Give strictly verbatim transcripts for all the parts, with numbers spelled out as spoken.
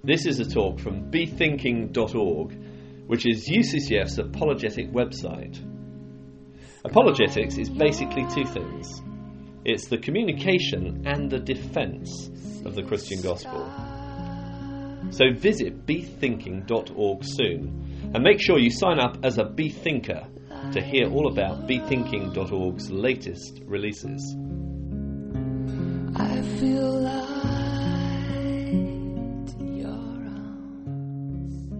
This is a talk from be thinking dot org, which is U C C F's apologetic website. Apologetics is basically two things. It's the communication and the defence of the Christian gospel. So visit be thinking dot org soon, and make sure you sign up as a Be Thinker to hear all about be thinking dot org's latest releases. I feel light in your arms.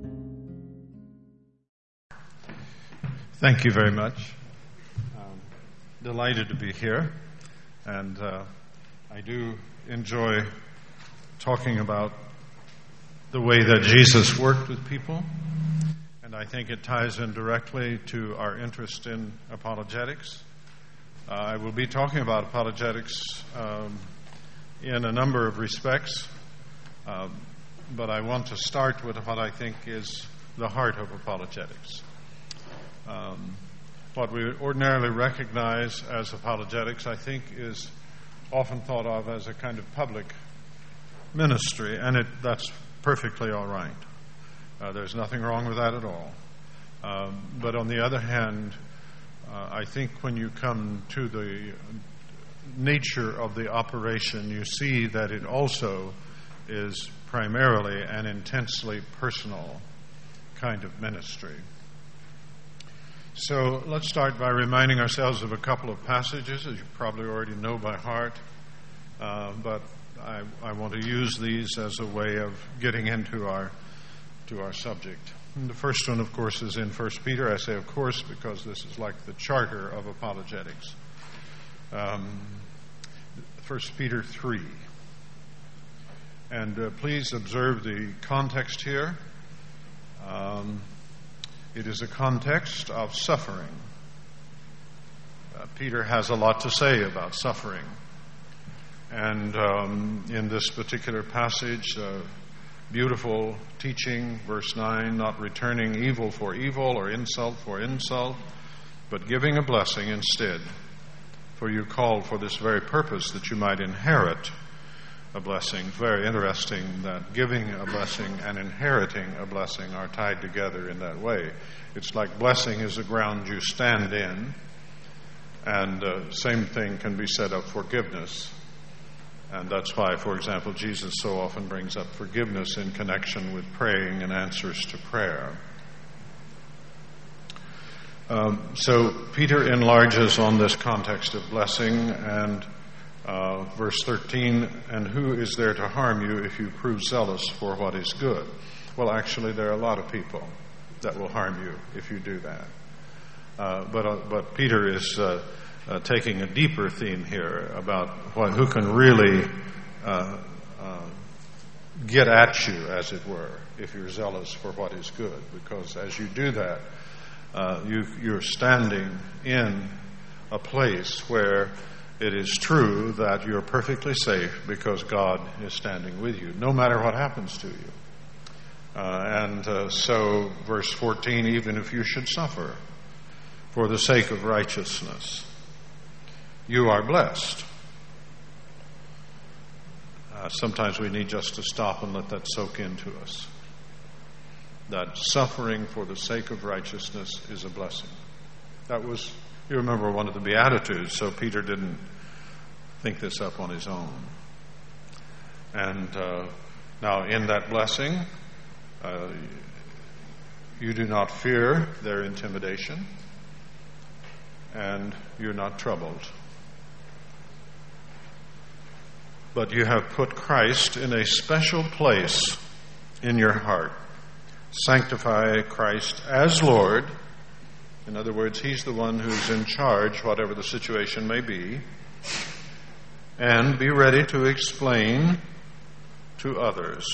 Thank you very much. Um, delighted to be here, and uh, I do enjoy talking about the way that Jesus worked with people, and I think it ties in directly to our interest in apologetics. Uh, I will be talking about apologetics um, in a number of respects, um, but I want to start with what I think is the heart of apologetics. Um, what we ordinarily recognize as apologetics, I think, is often thought of as a kind of public ministry, and it, that's perfectly all right. Uh, there's nothing wrong with that at all. Um, but on the other hand, uh, I think when you come to the nature of the operation, you see that it also is primarily an intensely personal kind of ministry. So let's start by reminding ourselves of a couple of passages, as you probably already know by heart, uh, but I, I want to use these as a way of getting into our to our subject. And the first one, of course, is in First Peter. I say, of course, because this is like the charter of apologetics. Um, First Peter three. And uh, please observe the context here. Um, it is a context of suffering. Uh, Peter has a lot to say about suffering. And um, in this particular passage, uh, beautiful teaching, verse nine, not returning evil for evil or insult for insult, but giving a blessing instead. For you called for this very purpose, that you might inherit a blessing. Very interesting that giving a blessing and inheriting a blessing are tied together in that way. It's like blessing is the ground you stand in, and uh, same thing can be said of forgiveness. And that's why, for example, Jesus so often brings up forgiveness in connection with praying and answers to prayer. Um, so Peter enlarges on this context of blessing, and uh, verse thirteen, and who is there to harm you if you prove zealous for what is good? Well, actually, there are a lot of people that will harm you if you do that. Uh, but, uh, but Peter is Uh, Uh, taking a deeper theme here about what, who can really uh, uh, get at you, as it were, if you're zealous for what is good. Because as you do that, uh, you, you're standing in a place where it is true that you're perfectly safe because God is standing with you, no matter what happens to you. Uh, and uh, so, verse fourteen, even if you should suffer for the sake of righteousness, you are blessed. Uh, sometimes we need just to stop and let that soak into us. That suffering for the sake of righteousness is a blessing. That was, you remember, one of the Beatitudes, so Peter didn't think this up on his own. And uh, now in that blessing, uh, you do not fear their intimidation, and you're not troubled. But you have put Christ in a special place in your heart. Sanctify Christ as Lord. In other words, He's the one who's in charge, whatever the situation may be. And be ready to explain to others.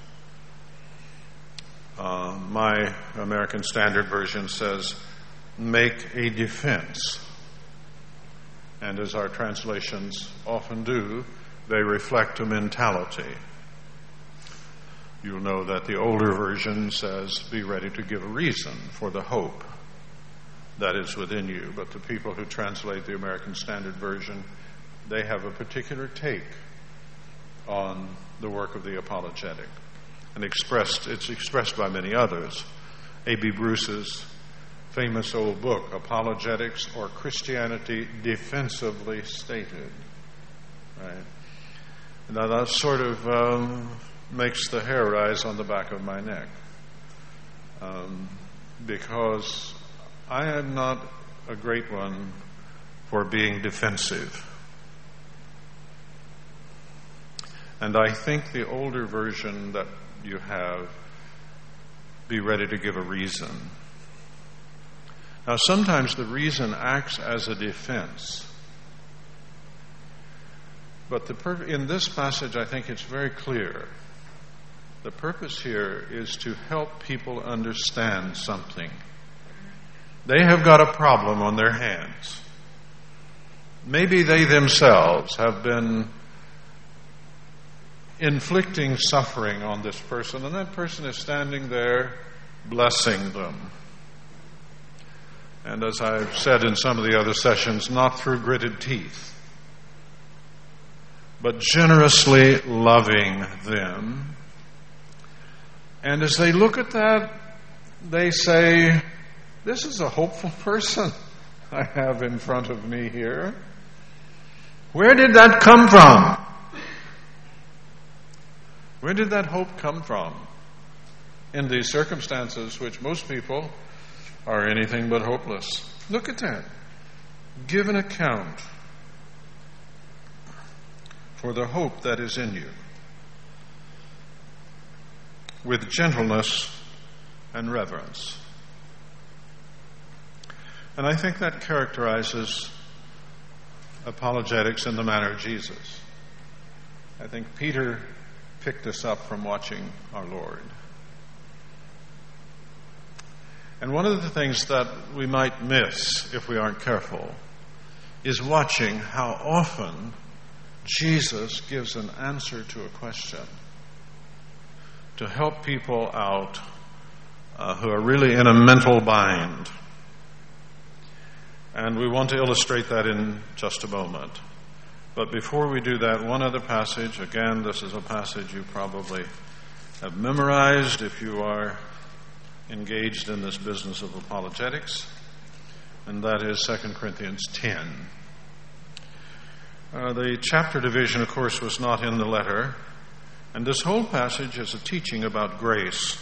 Uh, my American Standard Version says, make a defense. And as our translations often do, they reflect a mentality. You'll know that the older version says, be ready to give a reason for the hope that is within you. But the people who translate the American Standard Version, they have a particular take on the work of the apologetic. and expressed, it's expressed by many others. A B Bruce's famous old book, Apologetics or Christianity Defensively Stated. Right? Now that sort of um, makes the hair rise on the back of my neck. Um, because I am not a great one for being defensive. And I think the older version that you have, be ready to give a reason. Now, sometimes the reason acts as a defense. But the pur- in this passage, I think it's very clear. The purpose here is to help people understand something. They have got a problem on their hands. Maybe they themselves have been inflicting suffering on this person, and that person is standing there blessing them. And as I've said in some of the other sessions, not through gritted teeth, but generously loving them. And as they look at that, they say, this is a hopeful person I have in front of me here. Where did that come from? Where did that hope come from in these circumstances which most people are anything but hopeless? Look at that. Give an account for the hope that is in you with gentleness and reverence. And I think that characterizes apologetics in the manner of Jesus. I think Peter picked us up from watching our Lord. And one of the things that we might miss if we aren't careful is watching how often Jesus gives an answer to a question to help people out uh, who are really in a mental bind. And we want to illustrate that in just a moment. But before we do that, one other passage. Again, this is a passage you probably have memorized if you are engaged in this business of apologetics, and that is Second Corinthians ten. Uh, the chapter division, of course, was not in the letter, and this whole passage is a teaching about grace.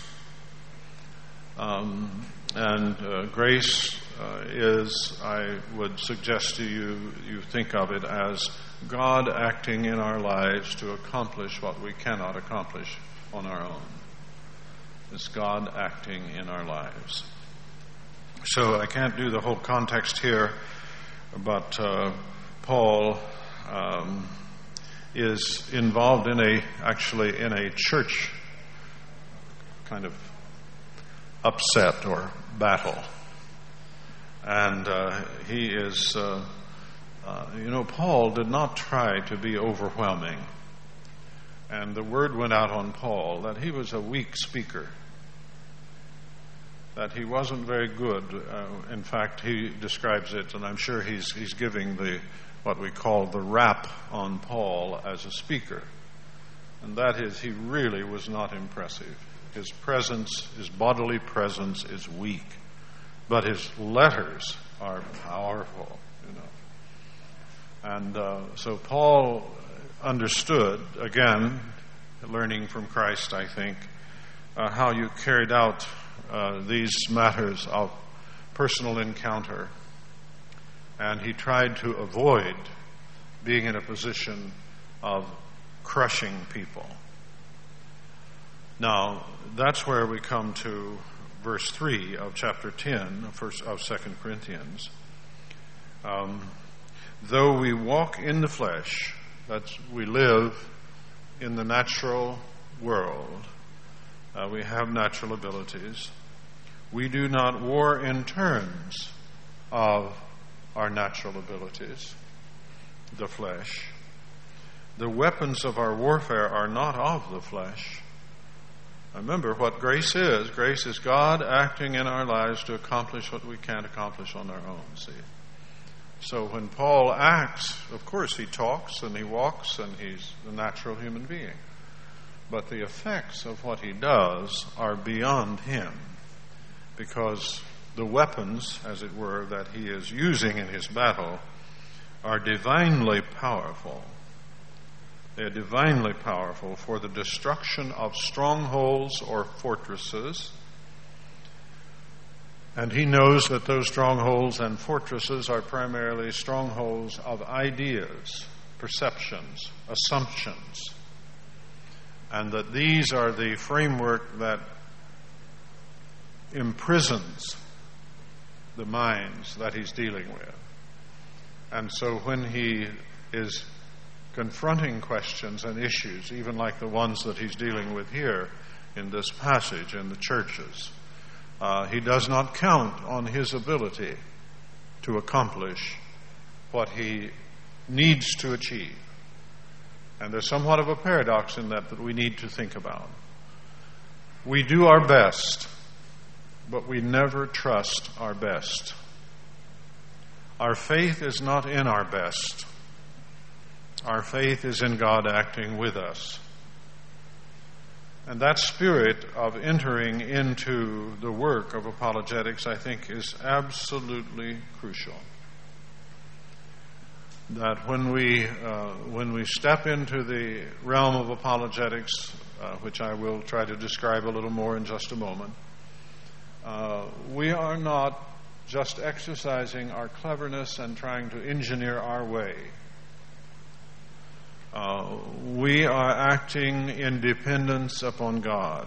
Um, and uh, grace uh, is, I would suggest to you, you think of it as God acting in our lives to accomplish what we cannot accomplish on our own. It's God acting in our lives. So I can't do the whole context here, but uh, Paul um, is involved in a, actually in a church kind of upset or battle. And uh, he is, uh, uh, you know, Paul did not try to be overwhelming. And the word went out on Paul that he was a weak speaker, that he wasn't very good. Uh, in fact, he describes it, and I'm sure he's he's giving the what we call the rap on Paul as a speaker. And that is, he really was not impressive. His presence, his bodily presence is weak, but his letters are powerful, you know. And uh, so Paul understood, again, learning from Christ, I think, uh, how you carried out uh, these matters of personal encounter. And he tried to avoid being in a position of crushing people. Now, that's where we come to verse three of chapter ten of Second Corinthians. Um, though we walk in the flesh, that's we live in the natural world, uh, we have natural abilities, we do not war in terms of our natural abilities, the flesh. The weapons of our warfare are not of the flesh. Remember what grace is. Grace is God acting in our lives to accomplish what we can't accomplish on our own, see. So when Paul acts, of course he talks and he walks and he's a natural human being. but the effects of what he does are beyond him, because the weapons, as it were, that he is using in his battle are divinely powerful. They are divinely powerful for the destruction of strongholds or fortresses. And he knows that those strongholds and fortresses are primarily strongholds of ideas, perceptions, assumptions, and that these are the framework that imprisons the minds that he's dealing with. And so when he is confronting questions and issues, even like the ones that he's dealing with here in this passage in the churches, uh, he does not count on his ability to accomplish what he needs to achieve. And there's somewhat of a paradox in that that we need to think about. We do our best, but we never trust our best. Our faith is not in our best. Our faith is in God acting with us. And that spirit of entering into the work of apologetics, I think, is absolutely crucial. That when we uh, when we step into the realm of apologetics, uh, which I will try to describe a little more in just a moment, uh, we are not just exercising our cleverness and trying to engineer our way. Uh, we are acting in dependence upon God,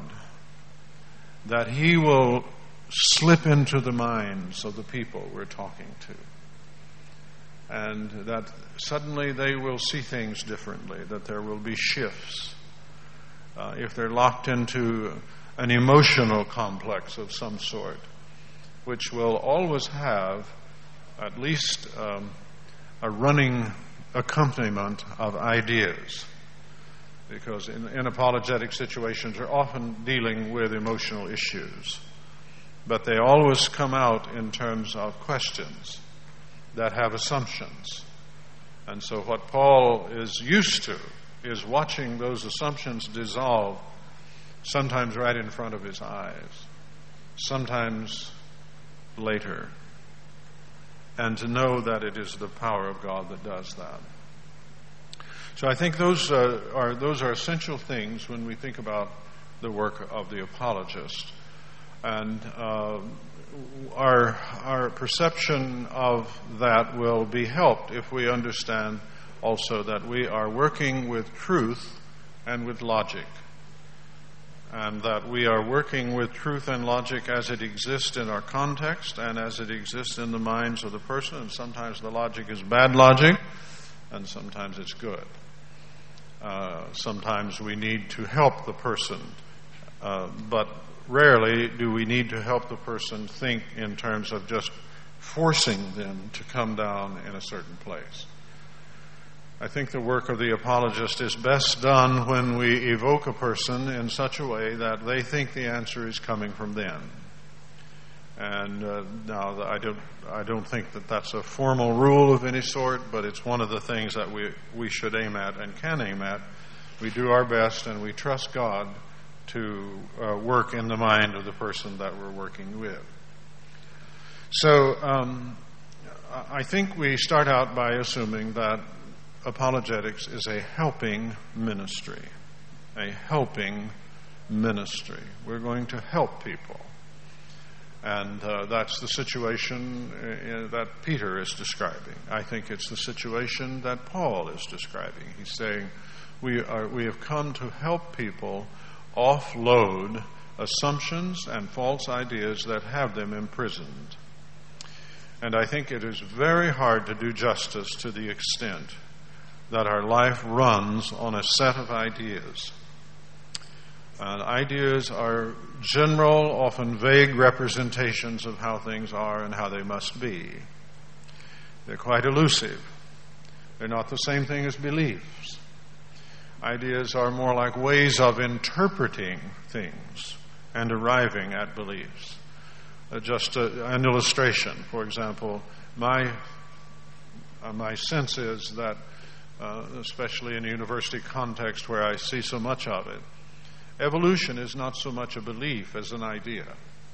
that He will slip into the minds of the people we're talking to, and that suddenly they will see things differently, that there will be shifts. Uh, if they're locked into an emotional complex of some sort, which will always have at least um, a running accompaniment of ideas, because in, in apologetic situations are often dealing with emotional issues, but they always come out in terms of questions that have assumptions. And so what Paul is used to is watching those assumptions dissolve, sometimes right in front of his eyes, sometimes later, and to know that it is the power of God that does that. So I think those uh, are those are essential things when we think about the work of the apologist, and uh, our our perception of that will be helped if we understand also that we are working with truth and with logic, and that we are working with truth and logic as it exists in our context and as it exists in the minds of the person. And sometimes the logic is bad logic, and sometimes it's good. Uh, sometimes we need to help the person, uh, but rarely do we need to help the person think in terms of just forcing them to come down in a certain place. I think the work of the apologist is best done when we evoke a person in such a way that they think the answer is coming from them. And uh, now, I don't, I don't think that that's a formal rule of any sort, but it's one of the things that we, we should aim at and can aim at. We do our best, and we trust God to uh, work in the mind of the person that we're working with. So um, I think we start out by assuming that apologetics is a helping ministry. A helping ministry. We're going to help people. And uh, that's the situation uh, that Peter is describing. I think it's the situation that Paul is describing. He's saying we are we have come to help people offload assumptions and false ideas that have them imprisoned. And I think it is very hard to do justice to the extent that our life runs on a set of ideas. And ideas are general, often vague representations of how things are and how they must be. They're quite elusive. They're not the same thing as beliefs. Ideas are more like ways of interpreting things and arriving at beliefs. Uh, just a, an illustration, for example, my uh, my sense is that, uh, especially in a university context where I see so much of it, Evolution is not so much a belief as an idea.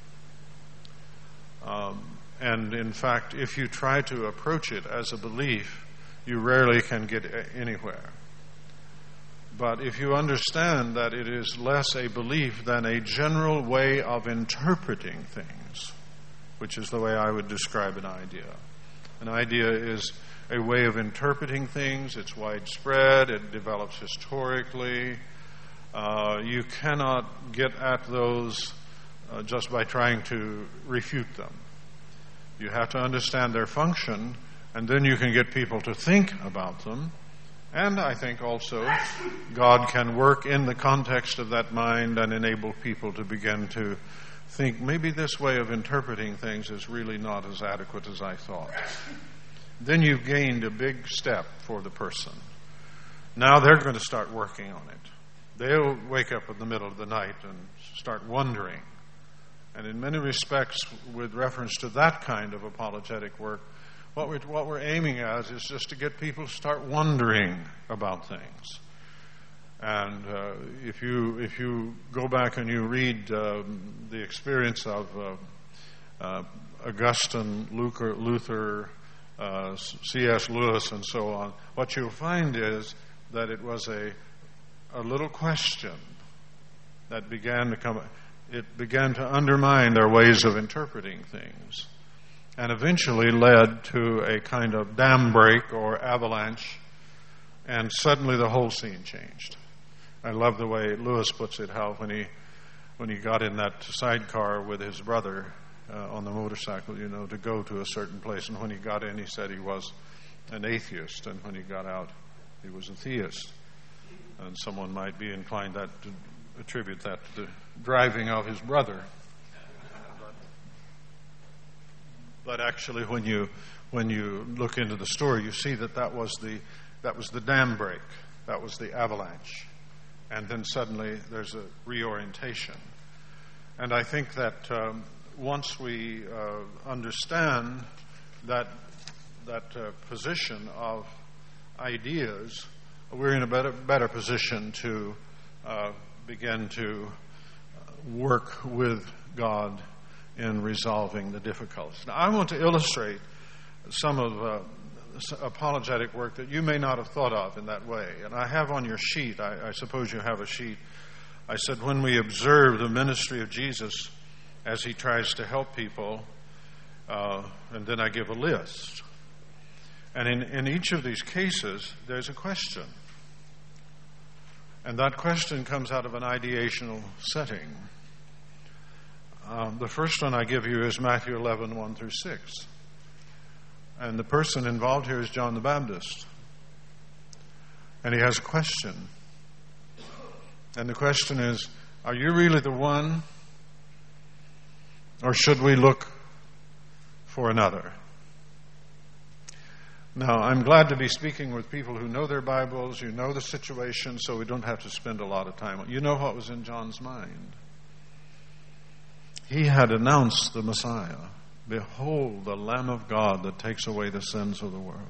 Um, and in fact, if you try to approach it as a belief, you rarely can get a- anywhere. But if you understand that it is less a belief than a general way of interpreting things, which is the way I would describe an idea. An idea is a way of interpreting things. It's widespread. It develops historically. Uh, you cannot get at those uh, just by trying to refute them. You have to understand their function, and then you can get people to think about them. And I think also God can work in the context of that mind and enable people to begin to think, maybe this way of interpreting things is really not as adequate as I thought. Then you've gained a big step for the person. Now they're going to start working on it. They'll wake up in the middle of the night and start wondering. And in many respects, with reference to that kind of apologetic work, what we're, what we're aiming at is just to get people to start wondering about things. And uh, if you if you go back and you read um, the experience of uh, uh, Augustine, Luther, Luther uh, C S Lewis, and so on, what you'll find is that it was a a little question that began to come. It began to undermine their ways of interpreting things, and eventually led to a kind of dam break or avalanche, and suddenly the whole scene changed. I love the way Lewis puts it, how when he when he got in that sidecar with his brother uh, on the motorcycle, you know, to go to a certain place, and when he got in, he said he was an atheist, and when he got out, he was a theist. And someone might be inclined that to attribute that to the driving of his brother. But actually, when you when you look into the story, you see that that was the that was the dam break, that was the avalanche, and then suddenly there's a reorientation. And I think that um, once we uh, understand that that uh, position of ideas, we're in a better better position to uh, begin to work with God in resolving the difficulties. Now, I want to illustrate some of uh, apologetic work that you may not have thought of in that way. And I have on your sheet, I, I suppose you have a sheet, I said when we observe the ministry of Jesus as he tries to help people, uh, and then I give a list. And in, in each of these cases, there's a question. And that question comes out of an ideational setting. Um, the first one I give you is Matthew eleven, one through six. And the person involved here is John the Baptist. And he has a question. And the question is, are you really the one? Or should we look for another? Now, I'm glad to be speaking with people who know their Bibles, you know the situation, so we don't have to spend a lot of time on it. You know what was in John's mind. He had announced the Messiah. Behold, the Lamb of God that takes away the sins of the world.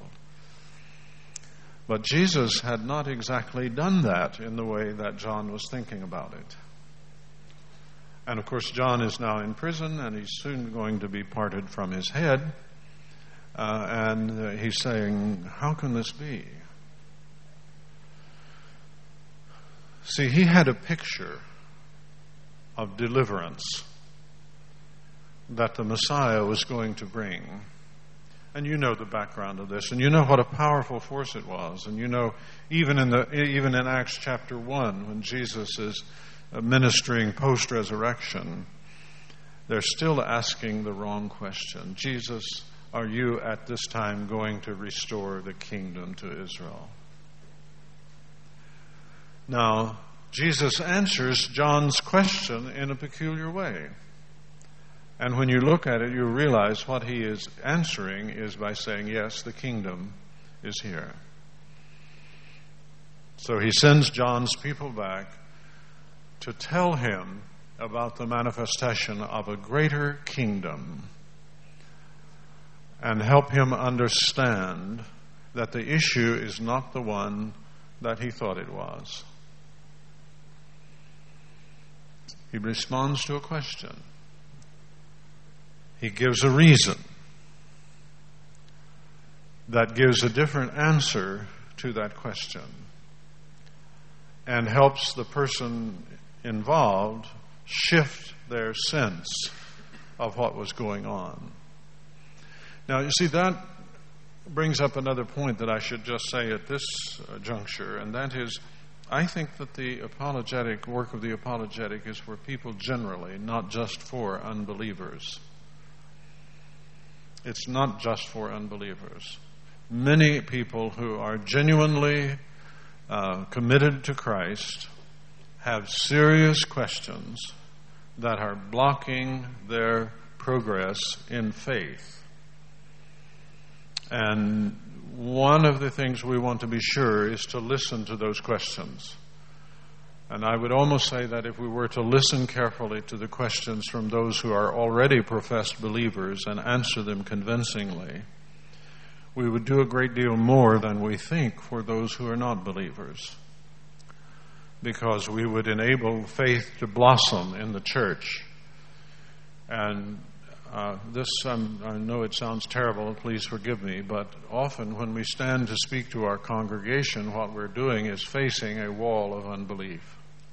But Jesus had not exactly done that in the way that John was thinking about it. And of course, John is now in prison, and he's soon going to be parted from his head. Uh, and uh, he's saying, how can this be? See, he had a picture of deliverance that the Messiah was going to bring. And you know the background of this, and you know what a powerful force it was. And you know, even in the even in Acts chapter one, when Jesus is ministering post-resurrection, they're still asking the wrong question. Jesus, are you at this time going to restore the kingdom to Israel? Now, Jesus answers John's question in a peculiar way. And when you look at it, you realize what he is answering is by saying, yes, the kingdom is here. So he sends John's people back to tell him about the manifestation of a greater kingdom and help him understand that the issue is not the one that he thought it was. He responds to a question. He gives a reason that gives a different answer to that question and helps the person involved shift their sense of what was going on. Now, you see, that brings up another point that I should just say at this uh, juncture, and that is, I think that the apologetic work of the apologetic is for people generally, not just for unbelievers. It's not just for unbelievers. Many people who are genuinely uh, committed to Christ have serious questions that are blocking their progress in faith. And one of the things we want to be sure is to listen to those questions. And I would almost say that if we were to listen carefully to the questions from those who are already professed believers and answer them convincingly, we would do a great deal more than we think for those who are not believers. Because we would enable faith to blossom in the church. And uh, this, um, I know it sounds terrible, please forgive me, but often when we stand to speak to our congregation, what we're doing is facing a wall of unbelief.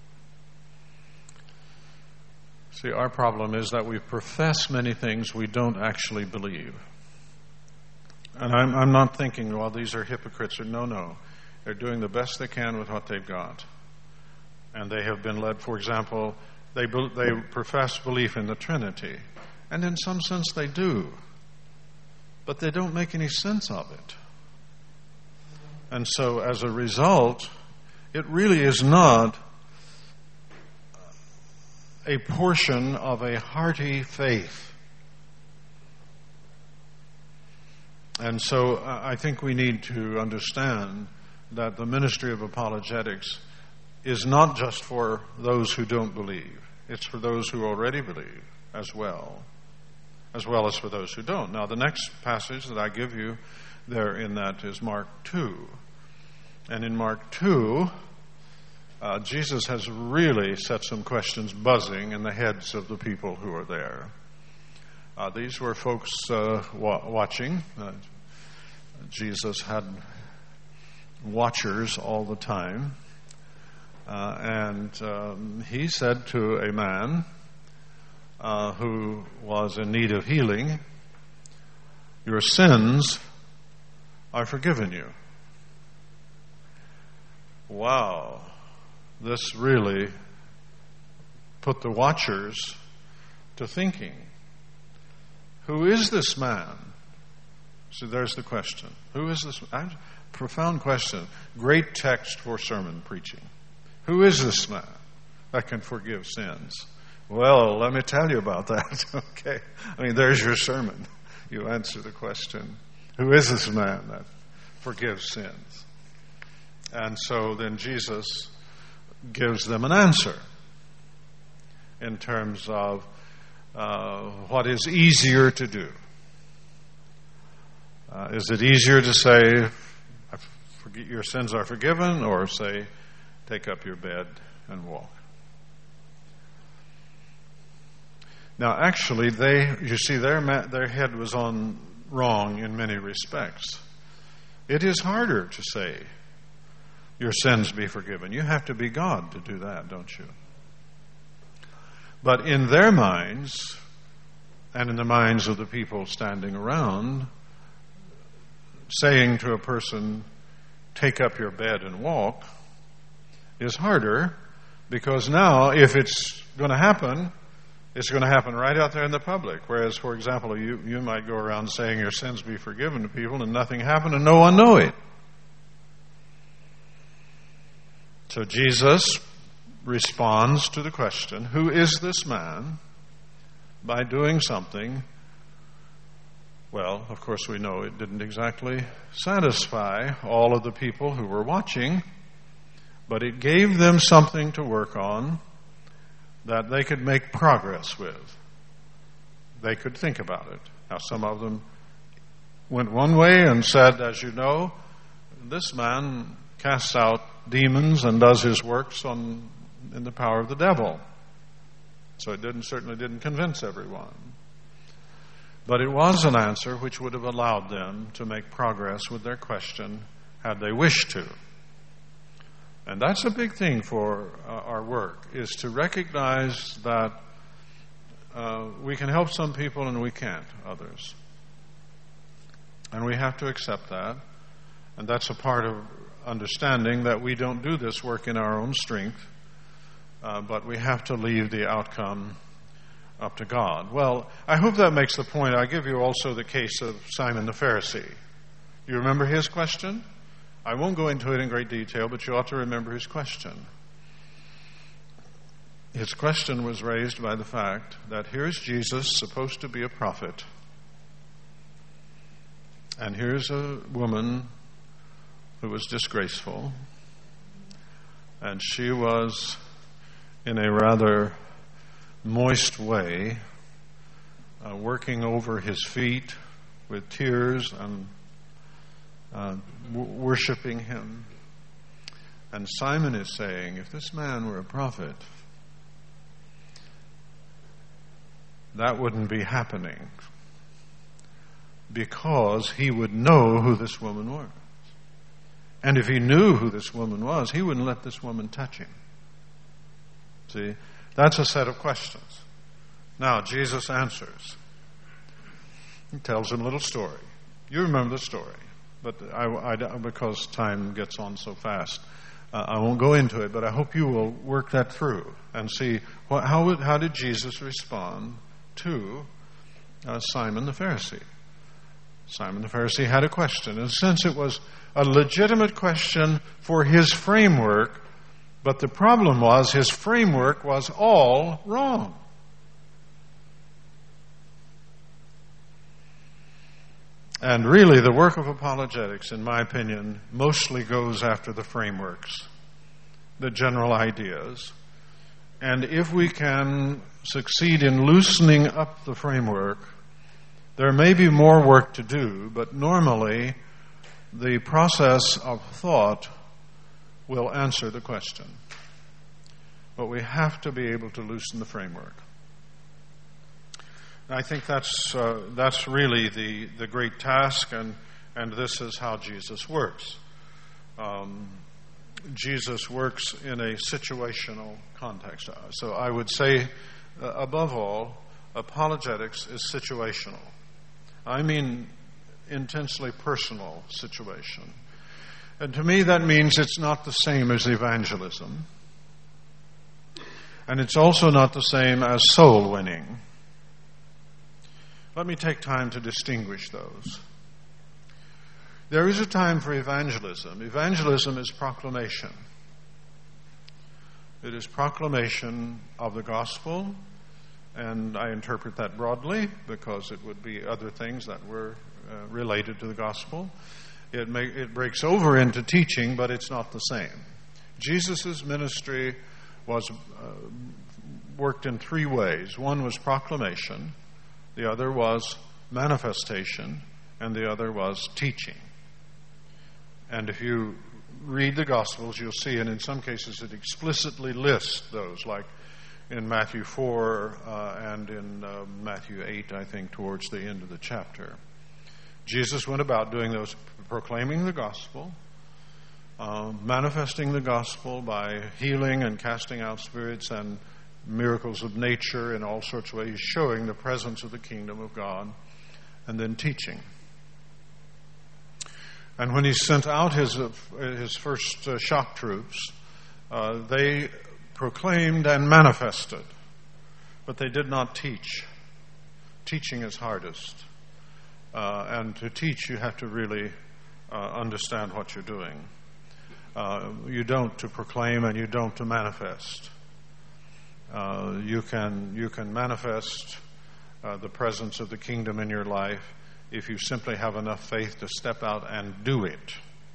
See, our problem is that we profess many things we don't actually believe. And I'm, I'm not thinking, well, these are hypocrites, or no, no. They're doing the best they can with what they've got. And they have been led, for example, they they profess belief in the Trinity. And in some sense they do. But they don't make any sense of it. And so as a result, it really is not a portion of a hearty faith. And so I think we need to understand that the ministry of apologetics is not just for those who don't believe. It's for those who already believe as well, as well as for those who don't. Now, the next passage that I give you there in that is Mark two. And in Mark two, uh, Jesus has really set some questions buzzing in the heads of the people who are there. Uh, these were folks uh, wa- watching. Uh, Jesus had watchers all the time. Uh, and um, he said to a man uh, who was in need of healing, "Your sins are forgiven you." Wow. This really put the watchers to thinking. Who is this man? So there's the question. Who is this? Profound question. Great text for sermon preaching. Who is this man that can forgive sins? Well, let me tell you about that. Okay. I mean, there's your sermon. You answer the question. Who is this man that forgives sins? And so then Jesus gives them an answer in terms of uh, what is easier to do. Uh, is it easier to say, your sins are forgiven, or say, take up your bed and walk? Now, actually, they, you see, their their head was on wrong in many respects. It is harder to say, your sins be forgiven. You have to be God to do that, don't you? But in their minds, and in the minds of the people standing around, saying to a person, take up your bed and walk, is harder, because now if it's going to happen, it's going to happen right out there in the public. Whereas, for example, you, you might go around saying your sins be forgiven to people and nothing happened and no one know it. So Jesus responds to the question, who is this man, by doing something. Well, of course we know it didn't exactly satisfy all of the people who were watching, but it gave them something to work on that they could make progress with. They could think about it. Now, some of them went one way and said, as you know, this man casts out demons and does his works on in the power of the devil. So it didn't certainly didn't convince everyone. But it was an answer which would have allowed them to make progress with their question had they wished to. And that's a big thing for uh, our work, is to recognize that uh, we can help some people and we can't others. And we have to accept that. And that's a part of understanding that we don't do this work in our own strength, uh, but we have to leave the outcome up to God. Well, I hope that makes the point. I give you also the case of Simon the Pharisee. You remember his question? I won't go into it in great detail, but you ought to remember his question. His question was raised by the fact that here's Jesus, supposed to be a prophet, and here's a woman who was disgraceful, and she was, in a rather moist way, uh, working over his feet with tears and uh, w- worshiping him. And Simon is saying, if this man were a prophet, that wouldn't be happening, because he would know who this woman was. And if he knew who this woman was, he wouldn't let this woman touch him. See, that's a set of questions. Now, Jesus answers. He tells him a little story. You remember the story, but I, I, because time gets on so fast, uh, I won't go into it, but I hope you will work that through and see what, how, how did Jesus respond to uh, Simon the Pharisee. Simon the Pharisee had a question. In a sense, it was a legitimate question for his framework, but the problem was his framework was all wrong. And really, the work of apologetics, in my opinion, mostly goes after the frameworks, the general ideas. And if we can succeed in loosening up the framework, there may be more work to do, but normally the process of thought will answer the question. But we have to be able to loosen the framework. I think that's uh, that's really the, the great task, and, and this is how Jesus works. Um, Jesus works in a situational context. So I would say, uh, above all, apologetics is situational. I mean intensely personal situation. And to me that means it's not the same as evangelism. And it's also not the same as soul winning. Let me take time to distinguish those. There is a time for evangelism. Evangelism is proclamation. It is proclamation of the gospel, and I interpret that broadly because it would be other things that were uh, related to the gospel. It, may, it breaks over into teaching, but it's not the same. Jesus' ministry was uh, worked in three ways. One was proclamation, the other was manifestation, and the other was teaching. And if you read the Gospels, you'll see, and in some cases it explicitly lists those, like in Matthew four uh, and in uh, Matthew eight, I think, towards the end of the chapter. Jesus went about doing those, proclaiming the gospel, uh, manifesting the gospel by healing and casting out spirits and miracles of nature in all sorts of ways, showing the presence of the kingdom of God, and then teaching. And when he sent out his uh, his first uh, shock troops, uh, they proclaimed and manifested, but they did not teach. Teaching is hardest. Uh, and to teach, you have to really uh, understand what you're doing. Uh, you don't to proclaim, and you don't to manifest. Uh, you can you can manifest uh, the presence of the kingdom in your life if you simply have enough faith to step out and do it.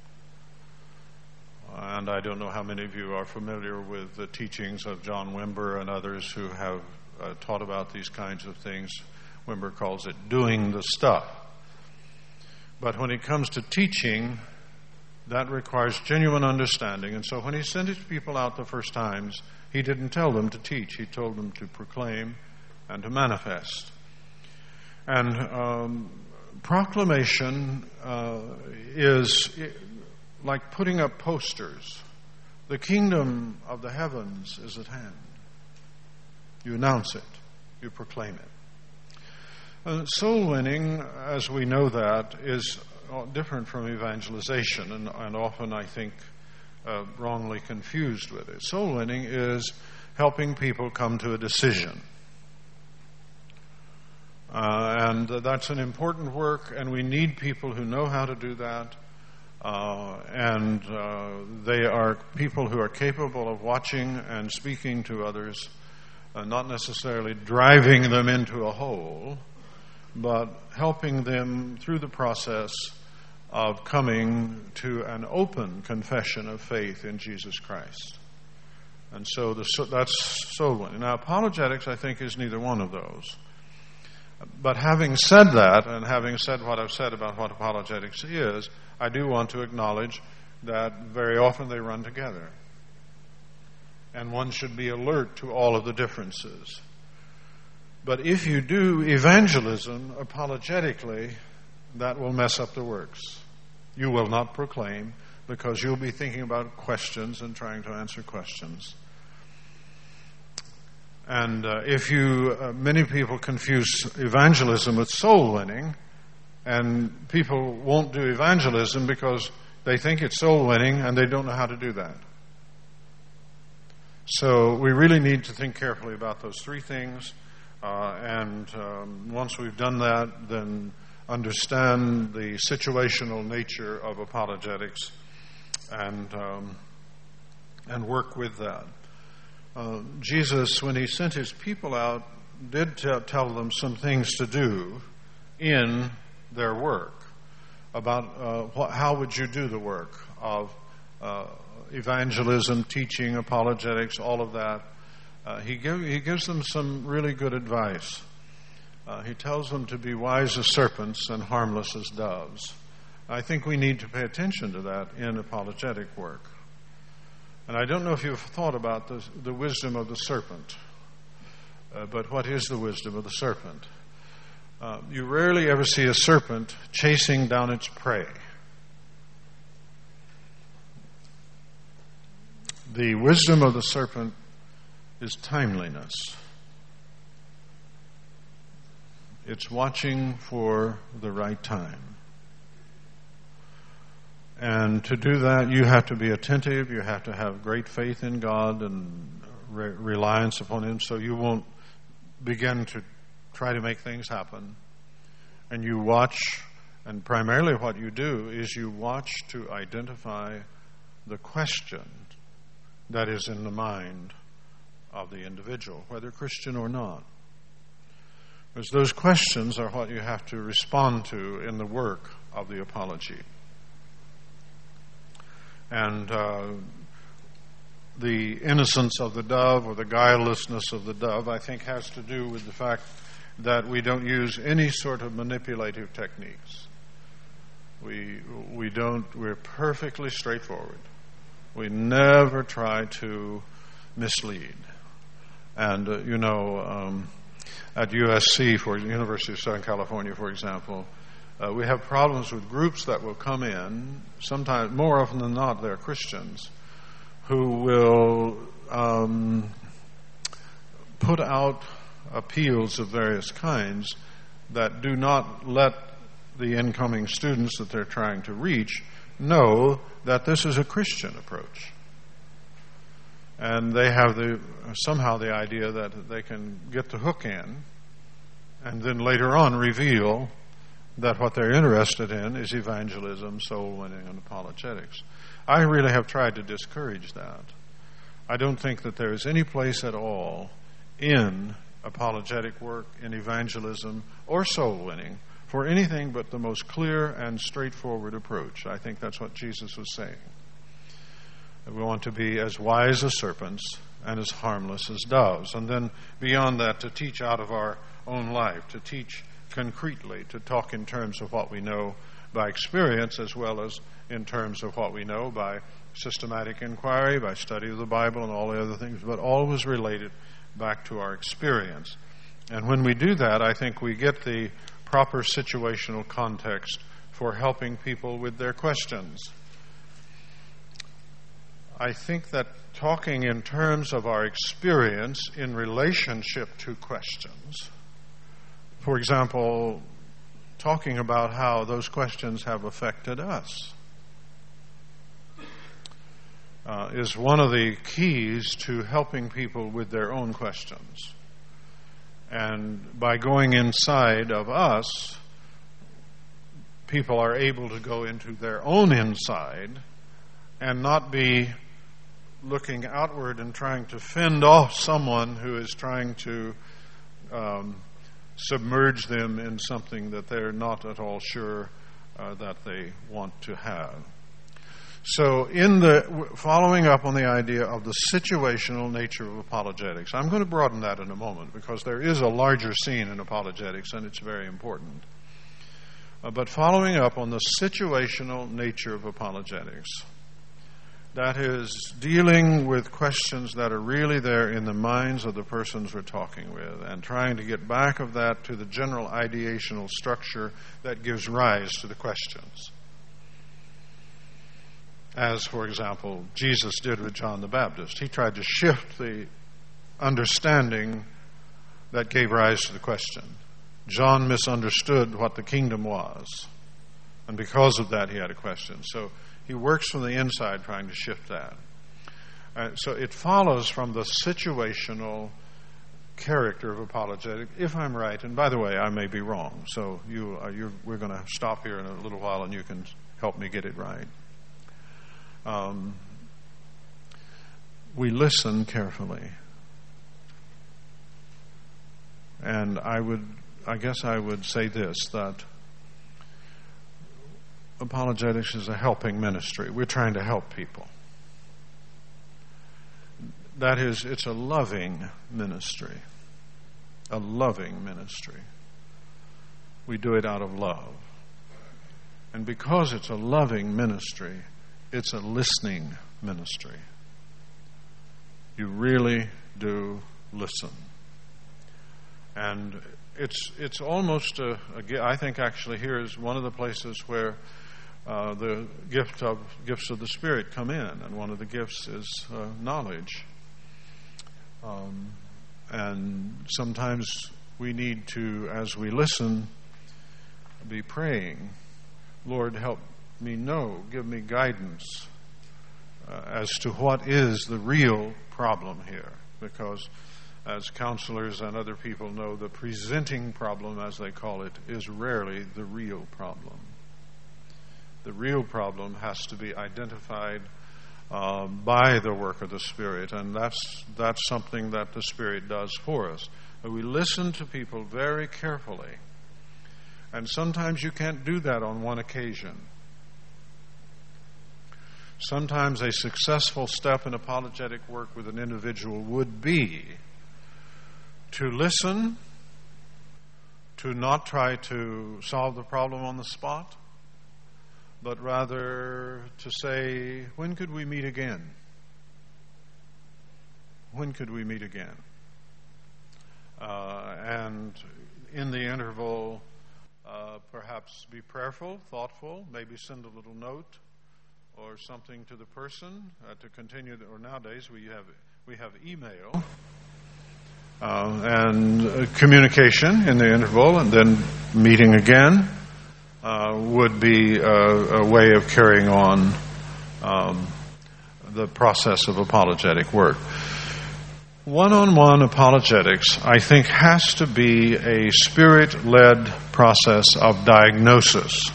And I don't know how many of you are familiar with the teachings of John Wimber and others who have uh, taught about these kinds of things. Wimber calls it doing the stuff. But when it comes to teaching, that requires genuine understanding. And so when he sent his people out the first times, He didn't tell them to teach. He told them to proclaim and to manifest. And um, proclamation uh, is like putting up posters. The kingdom of the heavens is at hand. You announce it. You proclaim it. Uh, soul winning, as we know that, is different from evangelization, and, and often, I think, uh, wrongly confused with it. Soul winning is helping people come to a decision. Uh, and that's an important work, and we need people who know how to do that. Uh, and uh, they are people who are capable of watching and speaking to others, uh, not necessarily driving them into a hole, but helping them through the process of coming to an open confession of faith in Jesus Christ. And so the, that's soul winning. Now, apologetics, I think, is neither one of those. But having said that, and having said what I've said about what apologetics is, I do want to acknowledge that very often they run together. And one should be alert to all of the differences. But if you do evangelism apologetically, that will mess up the works. You will not proclaim, because you'll be thinking about questions and trying to answer questions. And uh, if you, uh, many people confuse evangelism with soul winning, and people won't do evangelism because they think it's soul winning and they don't know how to do that. So we really need to think carefully about those three things, uh, and um, once we've done that, then understand the situational nature of apologetics and um, and work with that. Uh, Jesus, when he sent his people out, did t- tell them some things to do in their work. About uh, what, how would you do the work of uh, evangelism, teaching, apologetics, all of that. Uh, he, give, he gives them some really good advice. Uh, he tells them to be wise as serpents and harmless as doves. I think we need to pay attention to that in apologetic work. And I don't know if you've thought about the, the wisdom of the serpent, uh, but what is the wisdom of the serpent? Uh, you rarely ever see a serpent chasing down its prey. The wisdom of the serpent is timeliness. It's watching for the right time. And to do that, you have to be attentive. You have to have great faith in God and re- reliance upon Him, so you won't begin to try to make things happen. And you watch, and primarily what you do is you watch to identify the question that is in the mind of the individual, whether Christian or not. Because those questions are what you have to respond to in the work of the apology. And uh, the innocence of the dove, or the guilelessness of the dove, I think has to do with the fact that we don't use any sort of manipulative techniques. We we don't. We're perfectly straightforward. We never try to mislead. And uh, you know, um, at U S C, for University of Southern California, for example, uh, we have problems with groups that will come in. Sometimes, more often than not, they're Christians who will um, put out appeals of various kinds that do not let the incoming students that they're trying to reach know that this is a Christian approach. And they have the somehow the idea that they can get the hook in and then later on reveal that what they're interested in is evangelism, soul winning, and apologetics. I really have tried to discourage that. I don't think that there is any place at all in apologetic work, in evangelism, or soul winning for anything but the most clear and straightforward approach. I think that's what Jesus was saying. We want to be as wise as serpents and as harmless as doves. And then beyond that, to teach out of our own life, to teach concretely, to talk in terms of what we know by experience as well as in terms of what we know by systematic inquiry, by study of the Bible and all the other things, but always related back to our experience. And when we do that, I think we get the proper situational context for helping people with their questions. I think that talking in terms of our experience in relationship to questions, for example, talking about how those questions have affected us, uh, is one of the keys to helping people with their own questions. And by going inside of us, people are able to go into their own inside and not be looking outward and trying to fend off someone who is trying to um, submerge them in something that they're not at all sure uh, that they want to have. So in the following up on the idea of the situational nature of apologetics, I'm going to broaden that in a moment because there is a larger scene in apologetics and it's very important. Uh, but following up on the situational nature of apologetics, that is dealing with questions that are really there in the minds of the persons we're talking with and trying to get back of that to the general ideational structure that gives rise to the questions. As, for example, Jesus did with John the Baptist. He tried to shift the understanding that gave rise to the question. John misunderstood what the kingdom was, and because of that he had a question. So he works from the inside trying to shift that. Uh, so it follows from the situational character of apologetic, if I'm right, and by the way, I may be wrong, so you, uh, you're, we're going to stop here in a little while and you can help me get it right. Um, we listen carefully. And I would, I guess I would say this, that apologetics is a helping ministry. We're trying to help people. That is, it's a loving ministry. A loving ministry. We do it out of love. And because it's a loving ministry, it's a listening ministry. You really do listen. And it's it's almost a, a I think actually here is one of the places where uh, the gift of gifts of the Spirit come in, and one of the gifts is uh, knowledge. Um, and sometimes we need to, as we listen, be praying, Lord, help me know, give me guidance uh, as to what is the real problem here. Because as counselors and other people know, the presenting problem, as they call it, is rarely the real problem. The real problem has to be identified uh, by the work of the Spirit, and that's that's something that the Spirit does for us. But we listen to people very carefully, and sometimes you can't do that on one occasion. Sometimes a successful step in apologetic work with an individual would be to listen, to not try to solve the problem on the spot, but rather to say, when could we meet again? When could we meet again? Uh, and in the interval, uh, perhaps be prayerful, thoughtful, maybe send a little note or something to the person uh, to continue. The, or nowadays we have we have email uh, and uh, communication in the interval, and then meeting again uh, would be a, a way of carrying on um, the process of apologetic work. One-on-one apologetics, I think, has to be a Spirit-led process of diagnosis.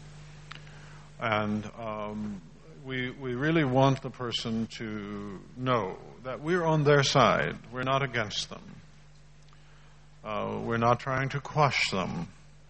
And um, we we really want the person to know that we're on their side. We're not against them. Uh, we're not trying to quash them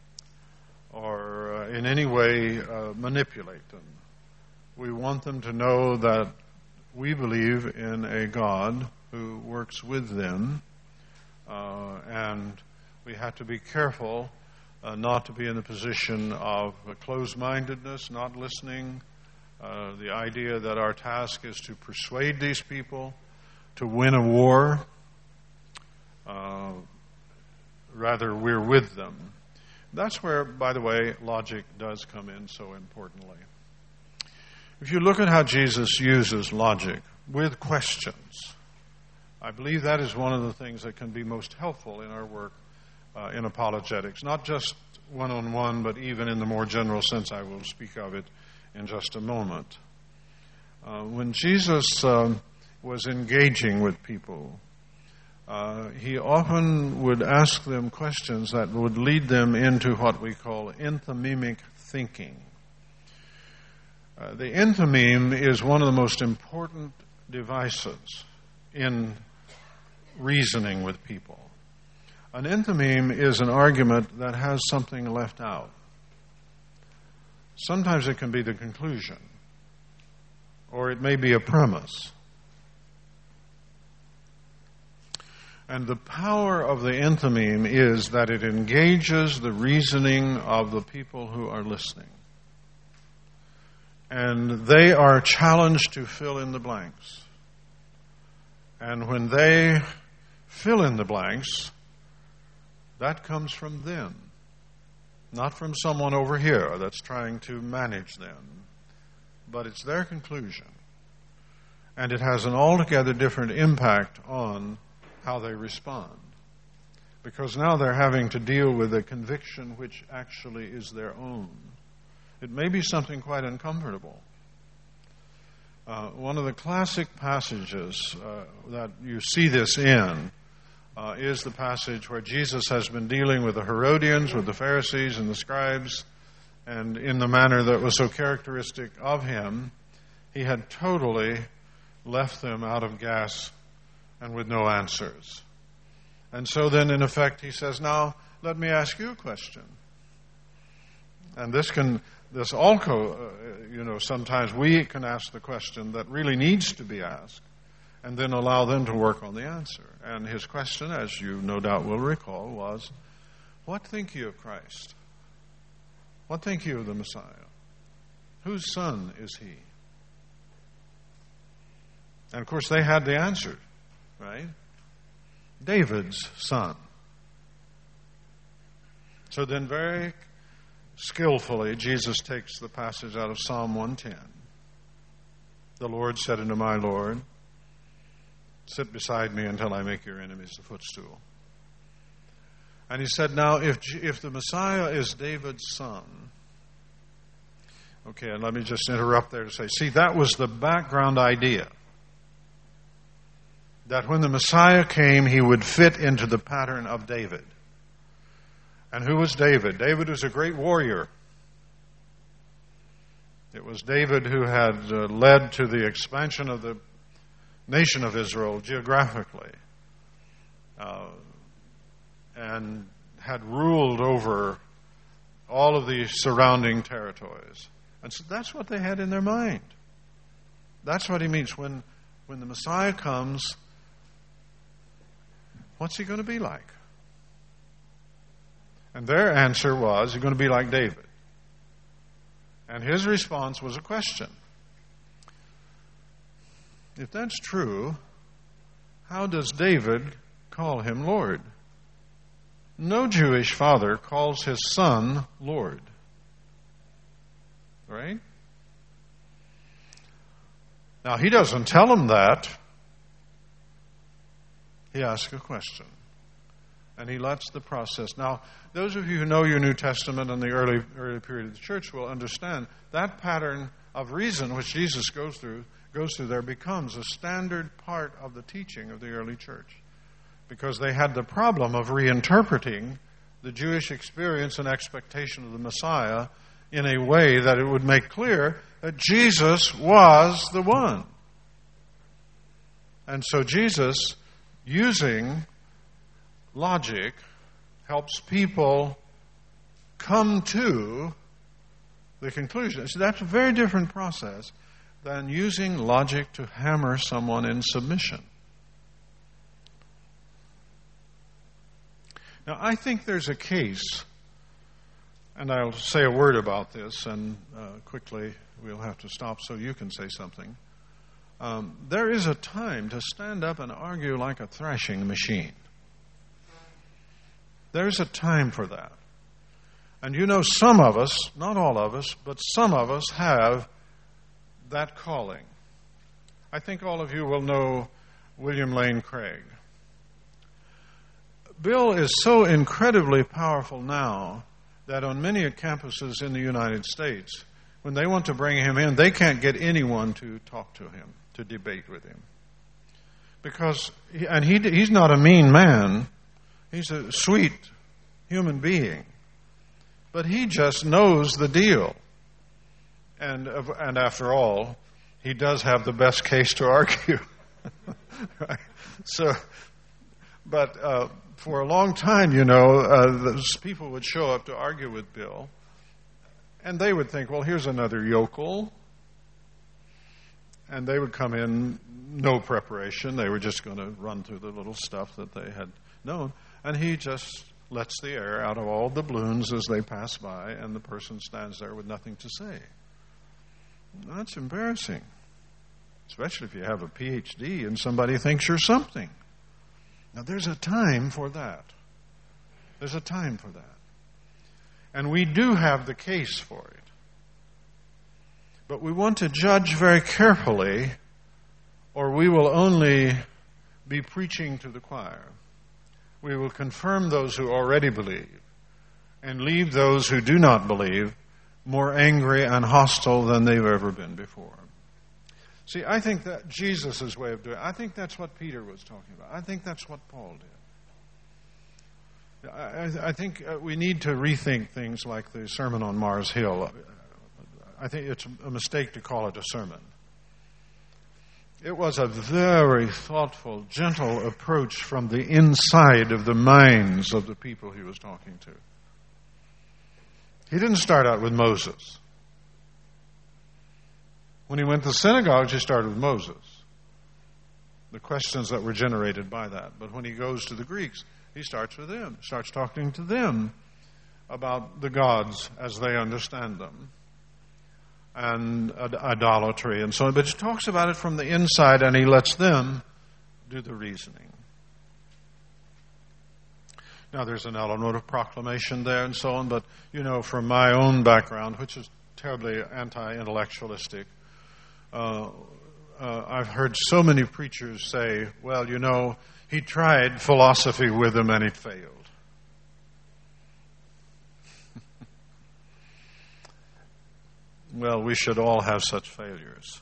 or uh, in any way uh, manipulate them. We want them to know that we believe in a God who works with them, uh, and we have to be careful uh, not to be in the position of closed-mindedness, not listening, Uh, the idea that our task is to persuade these people to win a war. Uh, rather, we're with them. That's where, by the way, logic does come in so importantly. If you look at how Jesus uses logic with questions, I believe that is one of the things that can be most helpful in our work uh, in apologetics. Not just one-on-one, but even in the more general sense. I will speak of it in just a moment. Uh, when Jesus um, was engaging with people, uh, he often would ask them questions that would lead them into what we call enthymemic thinking. Uh, the enthymeme is one of the most important devices in reasoning with people. An enthymeme is an argument that has something left out. Sometimes it can be the conclusion, or it may be a premise. And the power of the enthymeme is that it engages the reasoning of the people who are listening. And they are challenged to fill in the blanks. And when they fill in the blanks, that comes from them, not from someone over here that's trying to manage them, but it's their conclusion. And it has an altogether different impact on how they respond, because now they're having to deal with a conviction which actually is their own. It may be something quite uncomfortable. Uh, one of the classic passages uh, that you see this in uh, is the passage where Jesus has been dealing with the Herodians, with the Pharisees and the scribes, and in the manner that was so characteristic of him, he had totally left them out of gas and with no answers. And so then, in effect, he says, now, let me ask you a question. And this can, this also, uh, you know, sometimes we can ask the question that really needs to be asked, and then allow them to work on the answer. And his question, as you no doubt will recall, was, what think you of Christ? What think you of the Messiah? Whose son is he? And of course they had the answer, right? David's son. So then very skillfully, Jesus takes the passage out of Psalm one ten. The Lord said unto my Lord, sit beside me until I make your enemies the footstool. And he said, now, if if the Messiah is David's son, okay, and let me just interrupt there to say, see, that was the background idea. That when the Messiah came, he would fit into the pattern of David. And who was David? David was a great warrior. It was David who had uh, led to the expansion of the nation of Israel geographically, uh, and had ruled over all of the surrounding territories. And so that's what they had in their mind. That's what he means. When, when the Messiah comes, what's he going to be like? And their answer was, he's going to be like David. And his response was a question. If that's true, how does David call him Lord? No Jewish father calls his son Lord. Right? Now, he doesn't tell him that. He asks a question. And he lets the process. Now, those of you who know your New Testament and the early early period of the church will understand that pattern of reason which Jesus goes through goes through there becomes a standard part of the teaching of the early church, because they had the problem of reinterpreting the Jewish experience and expectation of the Messiah in a way that it would make clear that Jesus was the one. And so Jesus, using logic, helps people come to the conclusion. So that's a very different process than using logic to hammer someone in submission. Now, I think there's a case, and I'll say a word about this and uh, quickly we'll have to stop so you can say something. Um, there is a time to stand up and argue like a thrashing machine. There's a time for that. And you know, some of us, not all of us, but some of us have that calling. I think all of you will know William Lane Craig. Bill is so incredibly powerful now that on many campuses in the United States, when they want to bring him in, they can't get anyone to talk to him, to debate with him. Because, he, and he, he's not a mean man. He's a sweet human being. But he just knows the deal. And, and after all, he does have the best case to argue. Right? So, but uh, for a long time, you know, uh, those people would show up to argue with Bill, and they would think, well, here's another yokel. And they would come in, no preparation. They were just going to run through the little stuff that they had known. And he just lets the air out of all the balloons as they pass by, and the person stands there with nothing to say. That's embarrassing, especially if you have a P H D and somebody thinks you're something. Now, there's a time for that. There's a time for that. And we do have the case for it. But we want to judge very carefully, or we will only be preaching to the choir. We will confirm those who already believe and leave those who do not believe more angry and hostile than they've ever been before. See, I think that Jesus' way of doing it, I think that's what Peter was talking about. I think that's what Paul did. I, I think we need to rethink things like the Sermon on Mars Hill. I think it's a mistake to call it a sermon. It was a very thoughtful, gentle approach from the inside of the minds of the people he was talking to. He didn't start out with Moses. When he went to synagogues, he started with Moses, the questions that were generated by that. But when he goes to the Greeks, he starts with them, starts talking to them about the gods as they understand them, and idolatry and so on. But he talks about it from the inside, and he lets them do the reasoning. Now, there's an element of proclamation there and so on, but, you know, from my own background, which is terribly anti-intellectualistic, uh, uh, I've heard so many preachers say, well, you know, he tried philosophy with them and it failed. Well, we should all have such failures.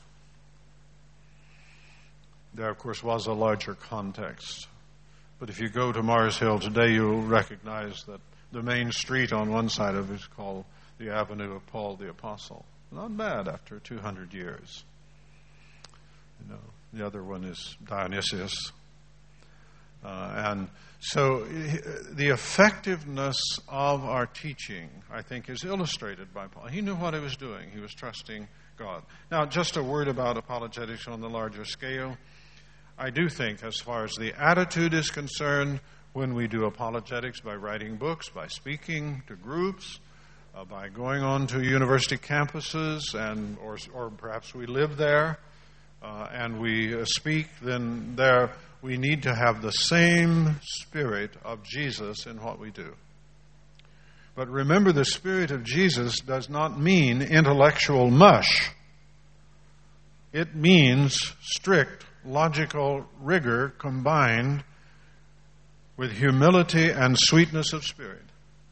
There, of course, was a larger context. But if you go to Mars Hill today, you'll recognize that the main street on one side of it is called the Avenue of Paul the Apostle. Not bad after two hundred years. You know, the other one is Dionysius. Uh, and so the effectiveness of our teaching, I think, is illustrated by Paul. He knew what he was doing. He was trusting God. Now, just a word about apologetics on the larger scale. I do think, as far as the attitude is concerned, when we do apologetics by writing books, by speaking to groups, uh, by going on to university campuses, and or, or perhaps we live there, uh, and we uh, speak, then there we need to have the same spirit of Jesus in what we do. But remember, the spirit of Jesus does not mean intellectual mush. It means strict logical rigor combined with humility and sweetness of spirit,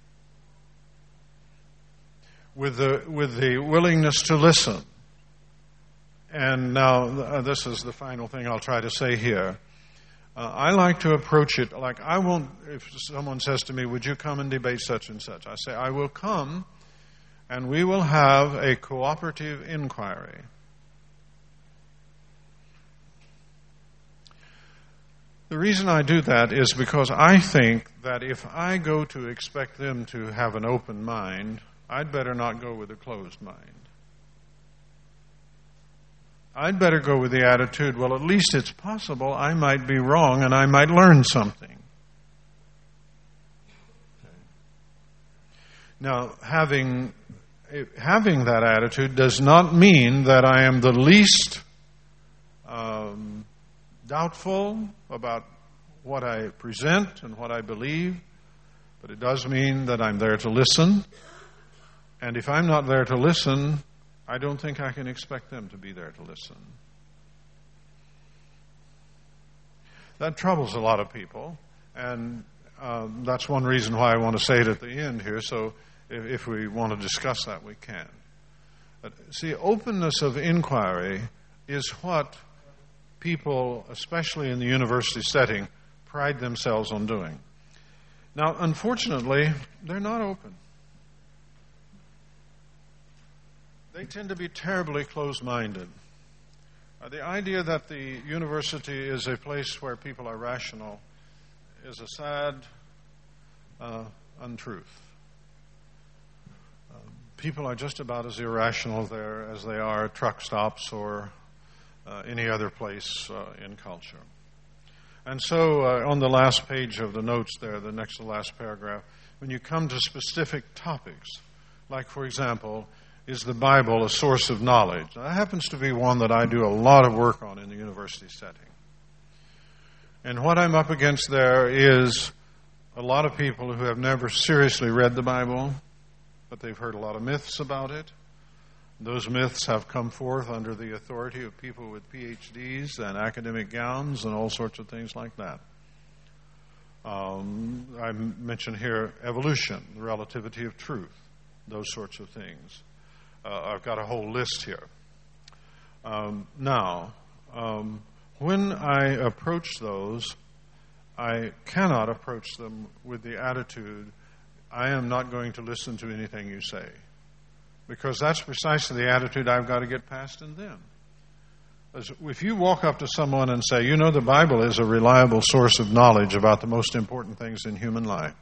with the with the willingness to listen. And now uh, this is the final thing I'll try to say here. Uh, I like to approach it like I won't, if someone says to me, would you come and debate such and such? I say, I will come and we will have a cooperative inquiry. The reason I do that is because I think that if I go to expect them to have an open mind, I'd better not go with a closed mind. I'd better go with the attitude, well, at least it's possible I might be wrong and I might learn something. Okay. Now, having having that attitude does not mean that I am the least um, doubtful about what I present and what I believe, but it does mean that I'm there to listen. And if I'm not there to listen, I don't think I can expect them to be there to listen. That troubles a lot of people, and um, that's one reason why I want to say it at the end here, so if, if we want to discuss that, we can. But see, openness of inquiry is what people, especially in the university setting, pride themselves on doing. Now, unfortunately, they're not open. They tend to be terribly closed-minded. Uh, the idea that the university is a place where people are rational is a sad uh, untruth. Uh, people are just about as irrational there as they are at truck stops or uh, any other place uh, in culture. And so uh, on the last page of the notes there, the next to last paragraph, when you come to specific topics, like, for example, is the Bible a source of knowledge? Now, that happens to be one that I do a lot of work on in the university setting. And what I'm up against there is a lot of people who have never seriously read the Bible, but they've heard a lot of myths about it. Those myths have come forth under the authority of people with P H Ds and academic gowns and all sorts of things like that. Um, I mentioned here evolution, the relativity of truth, those sorts of things. Uh, I've got a whole list here. Um, now, um, when I approach those, I cannot approach them with the attitude, I am not going to listen to anything you say. Because that's precisely the attitude I've got to get past in them. As if you walk up to someone and say, you know, the Bible is a reliable source of knowledge about the most important things in human life.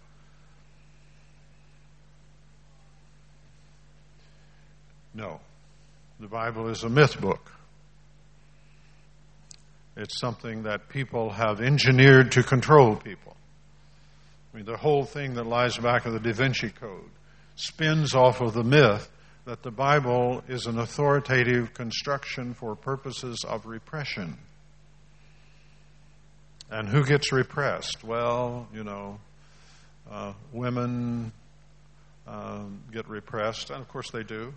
No. The Bible is a myth book. It's something that people have engineered to control people. I mean, the whole thing that lies back of the Da Vinci Code spins off of the myth that the Bible is an authoritative construction for purposes of repression. And who gets repressed? Well, you know, uh, women um, get repressed, and of course they do.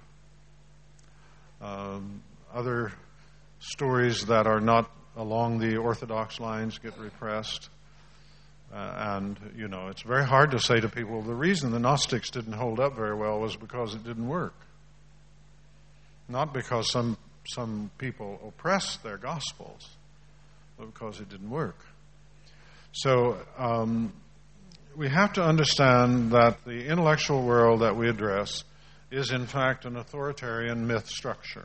Um, other stories that are not along the orthodox lines get repressed. Uh, and, you know, it's very hard to say to people, the reason the Gnostics didn't hold up very well was because it didn't work. Not because some some people oppressed their gospels, but because it didn't work. So um, we have to understand that the intellectual world that we address is in fact an authoritarian myth structure.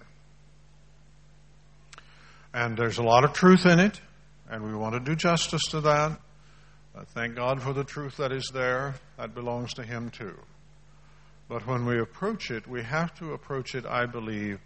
And there's a lot of truth in it, and we want to do justice to that. Uh, thank God for the truth that is there. That belongs to Him too. But when we approach it, we have to approach it, I believe,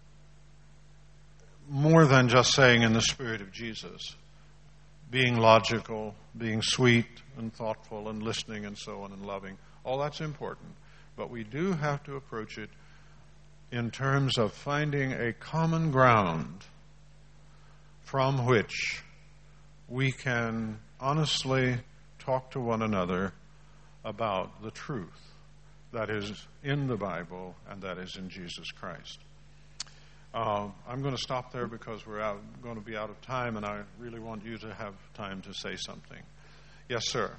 more than just saying in the spirit of Jesus, being logical, being sweet and thoughtful and listening and so on and loving. All that's important. But we do have to approach it in terms of finding a common ground from which we can honestly talk to one another about the truth that is in the Bible and that is in Jesus Christ. Uh, I'm going to stop there because we're out, going to be out of time, and I really want you to have time to say something. Yes, sir.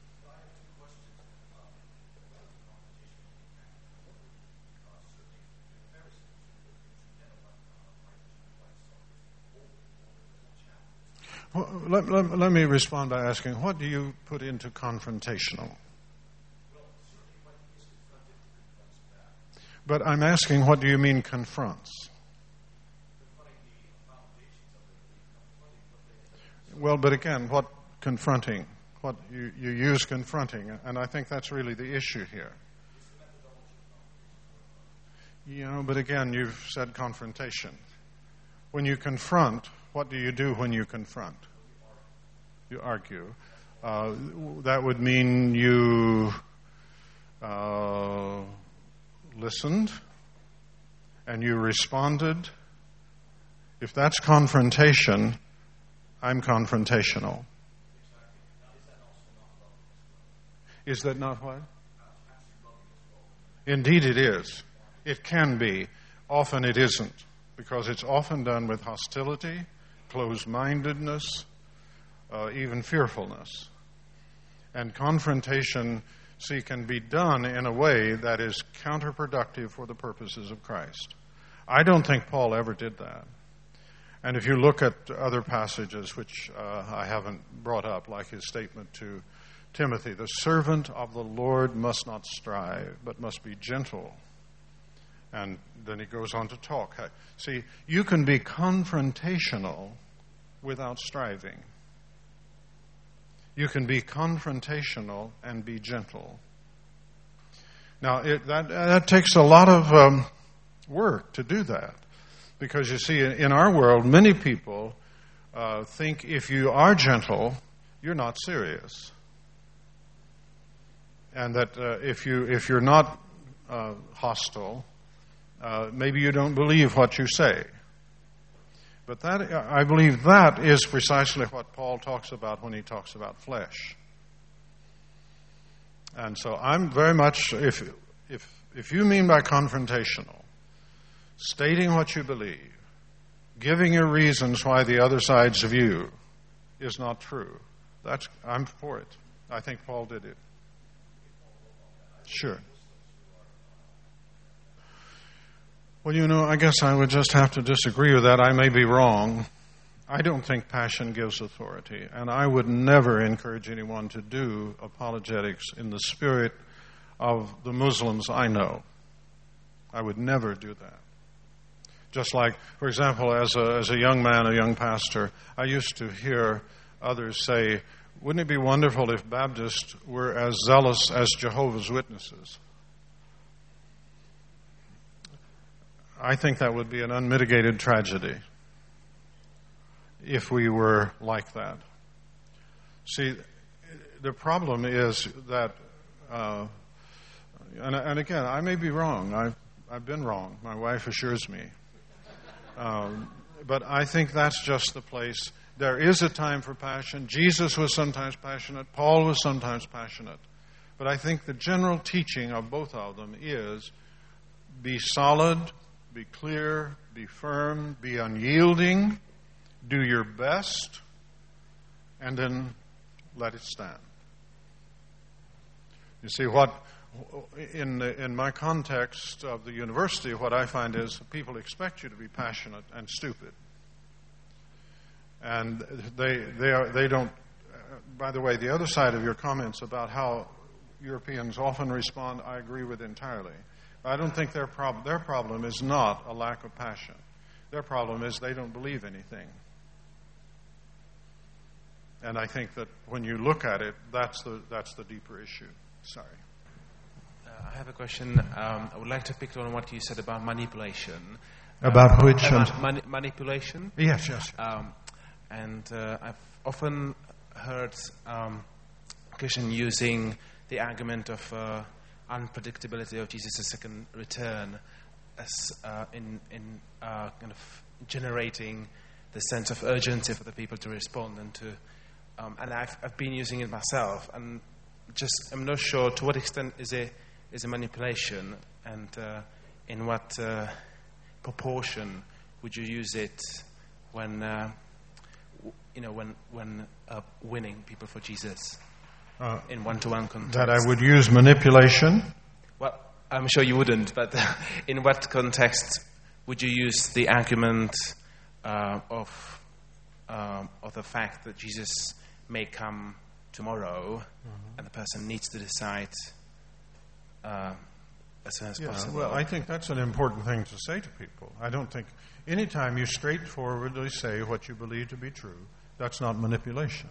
Well, let, let, let me respond by asking, what do you put into confrontational? But I'm asking, what do you mean confronts? Well, but again, what confronting? What you, you use confronting, and I think that's really the issue here. You know, but again, you've said confrontation. When you confront, what do you do when you confront? You argue. Uh, that would mean you uh, listened, and you responded, if that's confrontation, I'm confrontational. Is that not what? Indeed it is. It can be. Often it isn't, because it's often done with hostility, closed-mindedness, uh, even fearfulness. And confrontation, see, can be done in a way that is counterproductive for the purposes of Christ. I don't think Paul ever did that. And if you look at other passages, which uh, I haven't brought up, like his statement to Timothy, the servant of the Lord must not strive, but must be gentle. And then he goes on to talk. See, you can be confrontational without striving. You can be confrontational and be gentle. Now, it, that, that takes a lot of um, work to do that. Because you see, in our world, many people uh, think if you are gentle, you're not serious. And that uh, if, you, if you're not uh, hostile, uh, maybe you don't believe what you say. But that, I believe that is precisely what Paul talks about when he talks about flesh. And so I'm very much, if if if you mean by confrontational, stating what you believe, giving your reasons why the other side's view is not true, that's I'm for it. I think Paul did it. Sure. Well, you know, I guess I would just have to disagree with that. I may be wrong. I don't think passion gives authority, and I would never encourage anyone to do apologetics in the spirit of the Muslims I know. I would never do that. Just like, for example, as a, as a young man, a young pastor, I used to hear others say, wouldn't it be wonderful if Baptists were as zealous as Jehovah's Witnesses? I think that would be an unmitigated tragedy if we were like that. See, the problem is that, uh, and, and again, I may be wrong. I've, I've been wrong. My wife assures me. Um, but I think that's just the place. There is a time for passion. Jesus was sometimes passionate. Paul was sometimes passionate. But I think the general teaching of both of them is be solid, be clear, be firm, be unyielding, do your best, and then let it stand. You see, what in the, in my context of the university, what I find is people expect you to be passionate and stupid. And they they are they don't. Uh, by the way, the other side of your comments about how Europeans often respond, I agree with entirely. I don't think their problem their problem is not a lack of passion. Their problem is they don't believe anything. And I think that when you look at it, that's the that's the deeper issue. Sorry. Uh, I have a question. Um, I would like to pick on what you said about manipulation. About um, which? About mani- manipulation. Yes, yes. Um, and uh, I've often heard um, Christian using the argument of uh, unpredictability of Jesus' second return as uh, in in uh, kind of generating the sense of urgency for the people to respond and to. Um, and I've I've been using it myself, and just I'm not sure to what extent is it is a manipulation, and uh, in what uh, proportion would you use it when uh, w- you know when when uh, winning people for Jesus Uh, in one-to-one context? that I would use manipulation. Well, I'm sure you wouldn't, but in what context would you use the argument uh, of um, of the fact that Jesus may come tomorrow, mm-hmm. and the person needs to decide uh, as soon as Yeah, possible? well, I think that's an important thing to say to people. I don't think anytime you straightforwardly say what you believe to be true, that's not manipulation.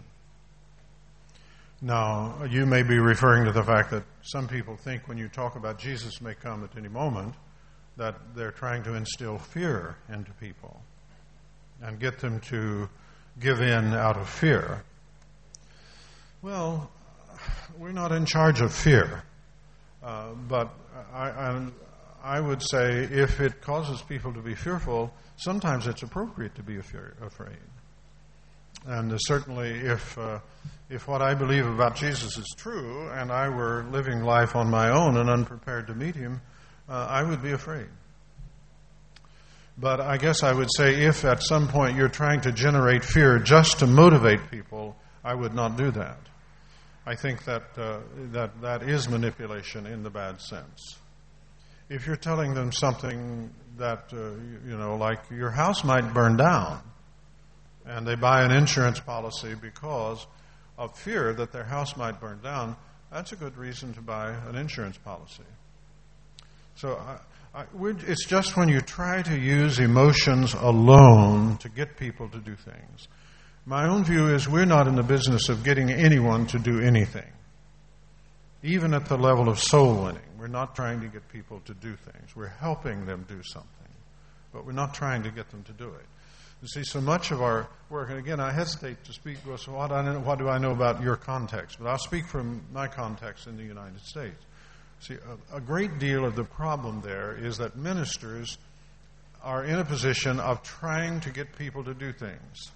Now, you may be referring to the fact that some people think when you talk about Jesus may come at any moment, that they're trying to instill fear into people and get them to give in out of fear. Well, we're not in charge of fear, uh, but I, I, I would say if it causes people to be fearful, sometimes it's appropriate to be afraid. And uh, certainly if uh, if what I believe about Jesus is true and I were living life on my own and unprepared to meet him, uh, I would be afraid. But I guess I would say if at some point you're trying to generate fear just to motivate people, I would not do that. I think that uh, that that is manipulation in the bad sense. If you're telling them something that, uh, you, you know, like your house might burn down, and they buy an insurance policy because of fear that their house might burn down, that's a good reason to buy an insurance policy. So I, I, it's just when you try to use emotions alone to get people to do things. My own view is we're not in the business of getting anyone to do anything. Even at the level of soul winning, we're not trying to get people to do things. We're helping them do something, but we're not trying to get them to do it. You see, so much of our work, and again, I hesitate to speak, well, so what, I know, what do I know about your context? But I'll speak from my context in the United States. See, a, a great deal of the problem there is that ministers are in a position of trying to get people to do things.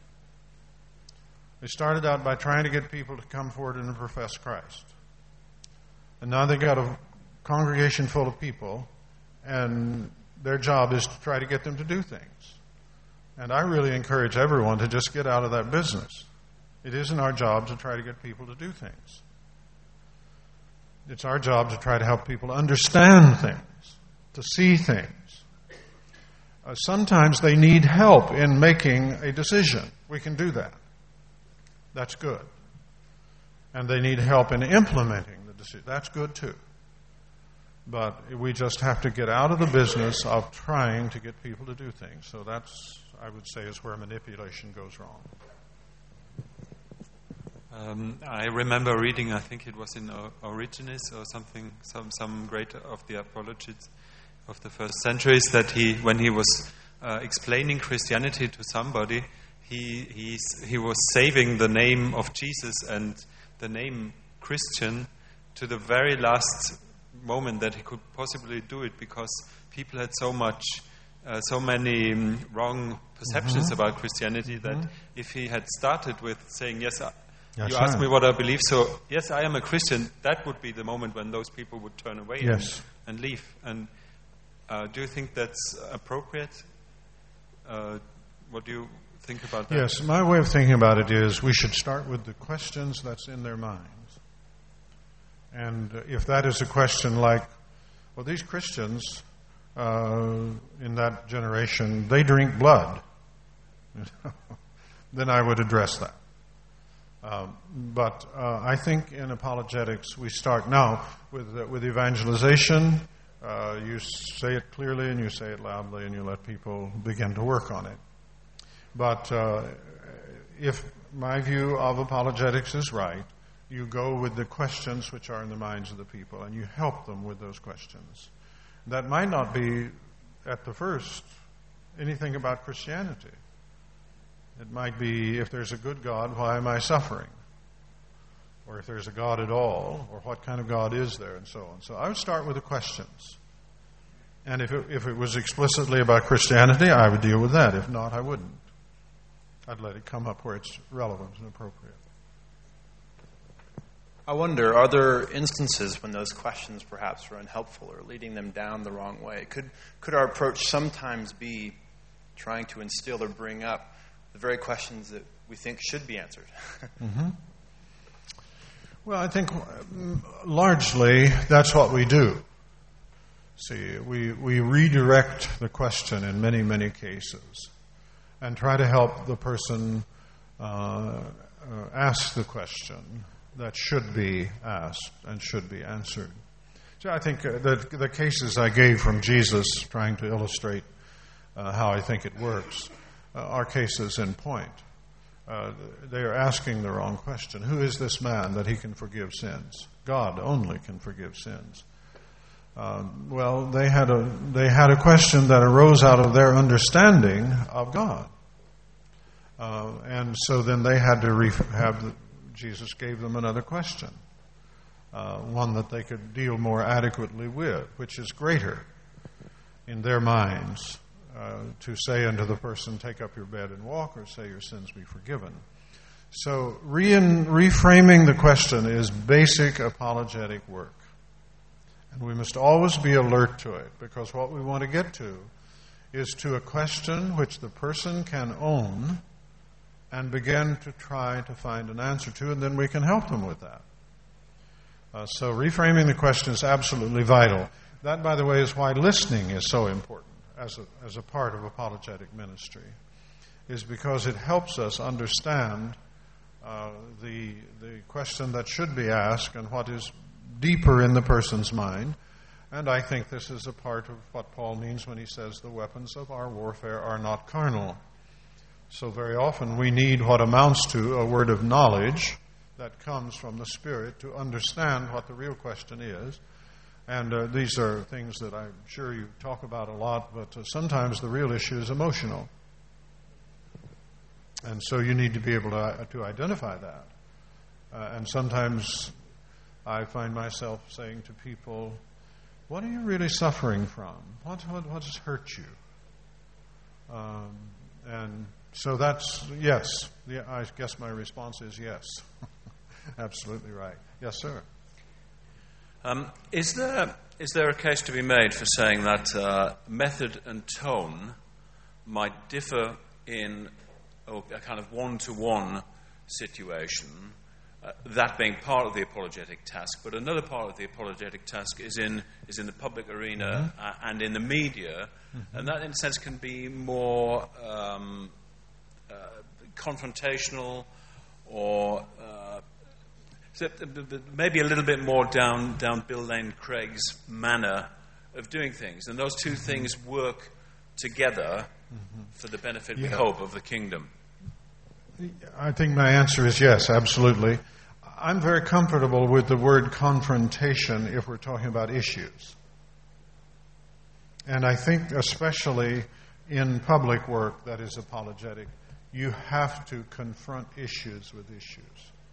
They started out by trying to get people to come forward and profess Christ. And now they've got a congregation full of people, and their job is to try to get them to do things. And I really encourage everyone to just get out of that business. It isn't our job to try to get people to do things. It's our job to try to help people understand things, to see things. Uh, sometimes they need help in making a decision. We can do that. That's good. And they need help in implementing the decision. That's good too. But we just have to get out of the business of trying to get people to do things. So that's, I would say, is where manipulation goes wrong. Um, I remember reading, I think it was in Origenes or something, some some great of the apologists of the first centuries, that he, when he was uh, explaining Christianity to somebody, he he's, he was saving the name of Jesus and the name Christian to the very last moment that he could possibly do it, because people had so much, uh, so many um, wrong perceptions mm-hmm. about Christianity that mm-hmm. if he had started with saying, yes, I, That's you asked right. me what I believe, so yes, I am a Christian, that would be the moment when those people would turn away yes. and, and leave. And uh, do you think that's appropriate? Uh, what do you think about that? Yes, my way of thinking about it is we should start with the questions that's in their minds. And if that is a question like, well, these Christians uh, in that generation, they drink blood, then I would address that. Um, but uh, I think in apologetics we start now with uh, with evangelization. Uh, you say it clearly and you say it loudly and you let people begin to work on it. But uh, if my view of apologetics is right, you go with the questions which are in the minds of the people and you help them with those questions. That might not be at the first anything about Christianity. It might be, if there's a good God, why am I suffering? Or if there's a God at all, or what kind of God is there, and so on. So I would start with the questions. And if it, if it was explicitly about Christianity, I would deal with that. If not, I wouldn't. I'd let it come up where it's relevant and appropriate. I wonder, are there instances when those questions perhaps were unhelpful or leading them down the wrong way? Could could our approach sometimes be trying to instill or bring up the very questions that we think should be answered? mm-hmm. Well, I think largely that's what we do. See, we, we redirect the question in many, many cases and try to help the person uh, uh, ask the question that should be asked and should be answered. So I think uh, the, the cases I gave from Jesus, trying to illustrate uh, how I think it works, uh, are cases in point. Uh, they are asking the wrong question. Who is this man that he can forgive sins? God only can forgive sins. Um, well, they had a they had a question that arose out of their understanding of God, uh, and so then they had to re- have the, Jesus gave them another question, uh, one that they could deal more adequately with, which is greater in their minds uh, to say unto the person, take up your bed and walk, or say your sins be forgiven. So re- reframing the question is basic apologetic work. And we must always be alert to it, because what we want to get to is to a question which the person can own and begin to try to find an answer to, and then we can help them with that. Uh, so reframing the question is absolutely vital. That, by the way, is why listening is so important as a, as a part of apologetic ministry, is because it helps us understand uh, the, the question that should be asked and what is deeper in the person's mind. And I think this is a part of what Paul means when he says the weapons of our warfare are not carnal. So very often we need what amounts to a word of knowledge that comes from the Spirit to understand what the real question is. And uh, these are things that I'm sure you talk about a lot, but uh, sometimes the real issue is emotional. And so you need to be able to, uh, to identify that. Uh, and sometimes I find myself saying to people, what are you really suffering from? What, what, what has hurt you? Um, and so that's, yes. Yeah, I guess my response is yes. Absolutely right. Yes, sir. Um, is there is there a case to be made for saying that uh, method and tone might differ in a, a kind of one-to-one situation, uh, that being part of the apologetic task, but another part of the apologetic task is in is in the public arena mm-hmm. uh, and in the media, mm-hmm. and that in a sense can be more um, uh, confrontational or uh, so maybe a little bit more down down Bill Lane Craig's manner of doing things, and those two things work together mm-hmm. for the benefit, yeah. we hope, of the kingdom. I think my answer is yes, absolutely. I'm very comfortable with the word confrontation if we're talking about issues. And I think especially in public work that is apologetic, you have to confront issues with issues.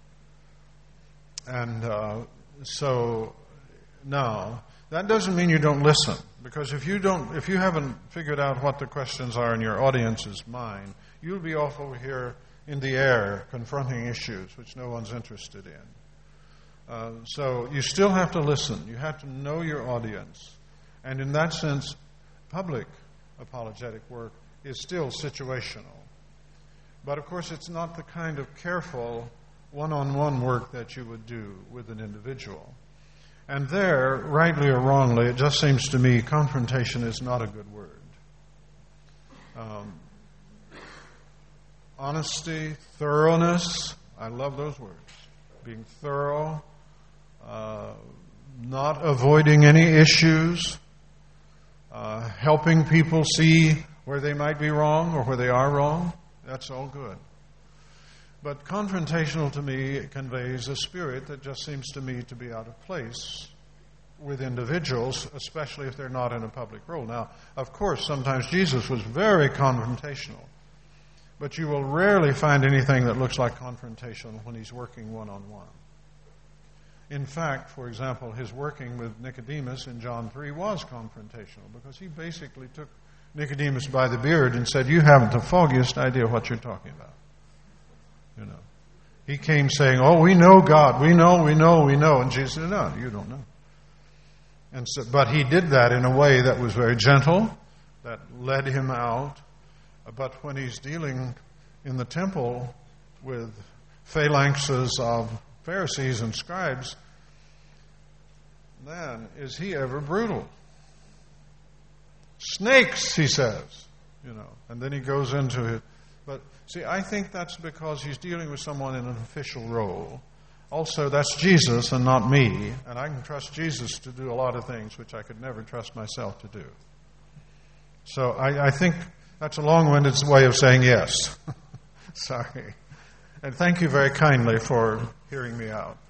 And uh, so now, that doesn't mean you don't listen, because if you don't, if you haven't figured out what the questions are in your audience's mind, you'll be off over here in the air confronting issues which no one's interested in. Uh, so you still have to listen. You have to know your audience. And in that sense, public apologetic work is still situational. But of course, it's not the kind of careful one-on-one work that you would do with an individual. And there, rightly or wrongly, it just seems to me confrontation is not a good word. Um, honesty, thoroughness, I love those words. Being thorough, uh, not avoiding any issues, uh, helping people see where they might be wrong or where they are wrong, that's all good. But confrontational to me conveys a spirit that just seems to me to be out of place with individuals, especially if they're not in a public role. Now, of course, sometimes Jesus was very confrontational, but you will rarely find anything that looks like confrontational when he's working one-on-one. In fact, for example, his working with Nicodemus in John three was confrontational, because he basically took Nicodemus by the beard and said, you haven't the foggiest idea what you're talking about. You know, he came saying, oh, we know God, we know, we know, we know. And Jesus said, no, you don't know. And so, but he did that in a way that was very gentle, that led him out. But when he's dealing in the temple with phalanxes of Pharisees and scribes, man, is he ever brutal. Snakes, he says, you know, and then he goes into it. But see, I think that's because he's dealing with someone in an official role. Also, that's Jesus and not me, and I can trust Jesus to do a lot of things which I could never trust myself to do. So I, I think that's a long-winded way of saying yes. Sorry. And thank you very kindly for hearing me out.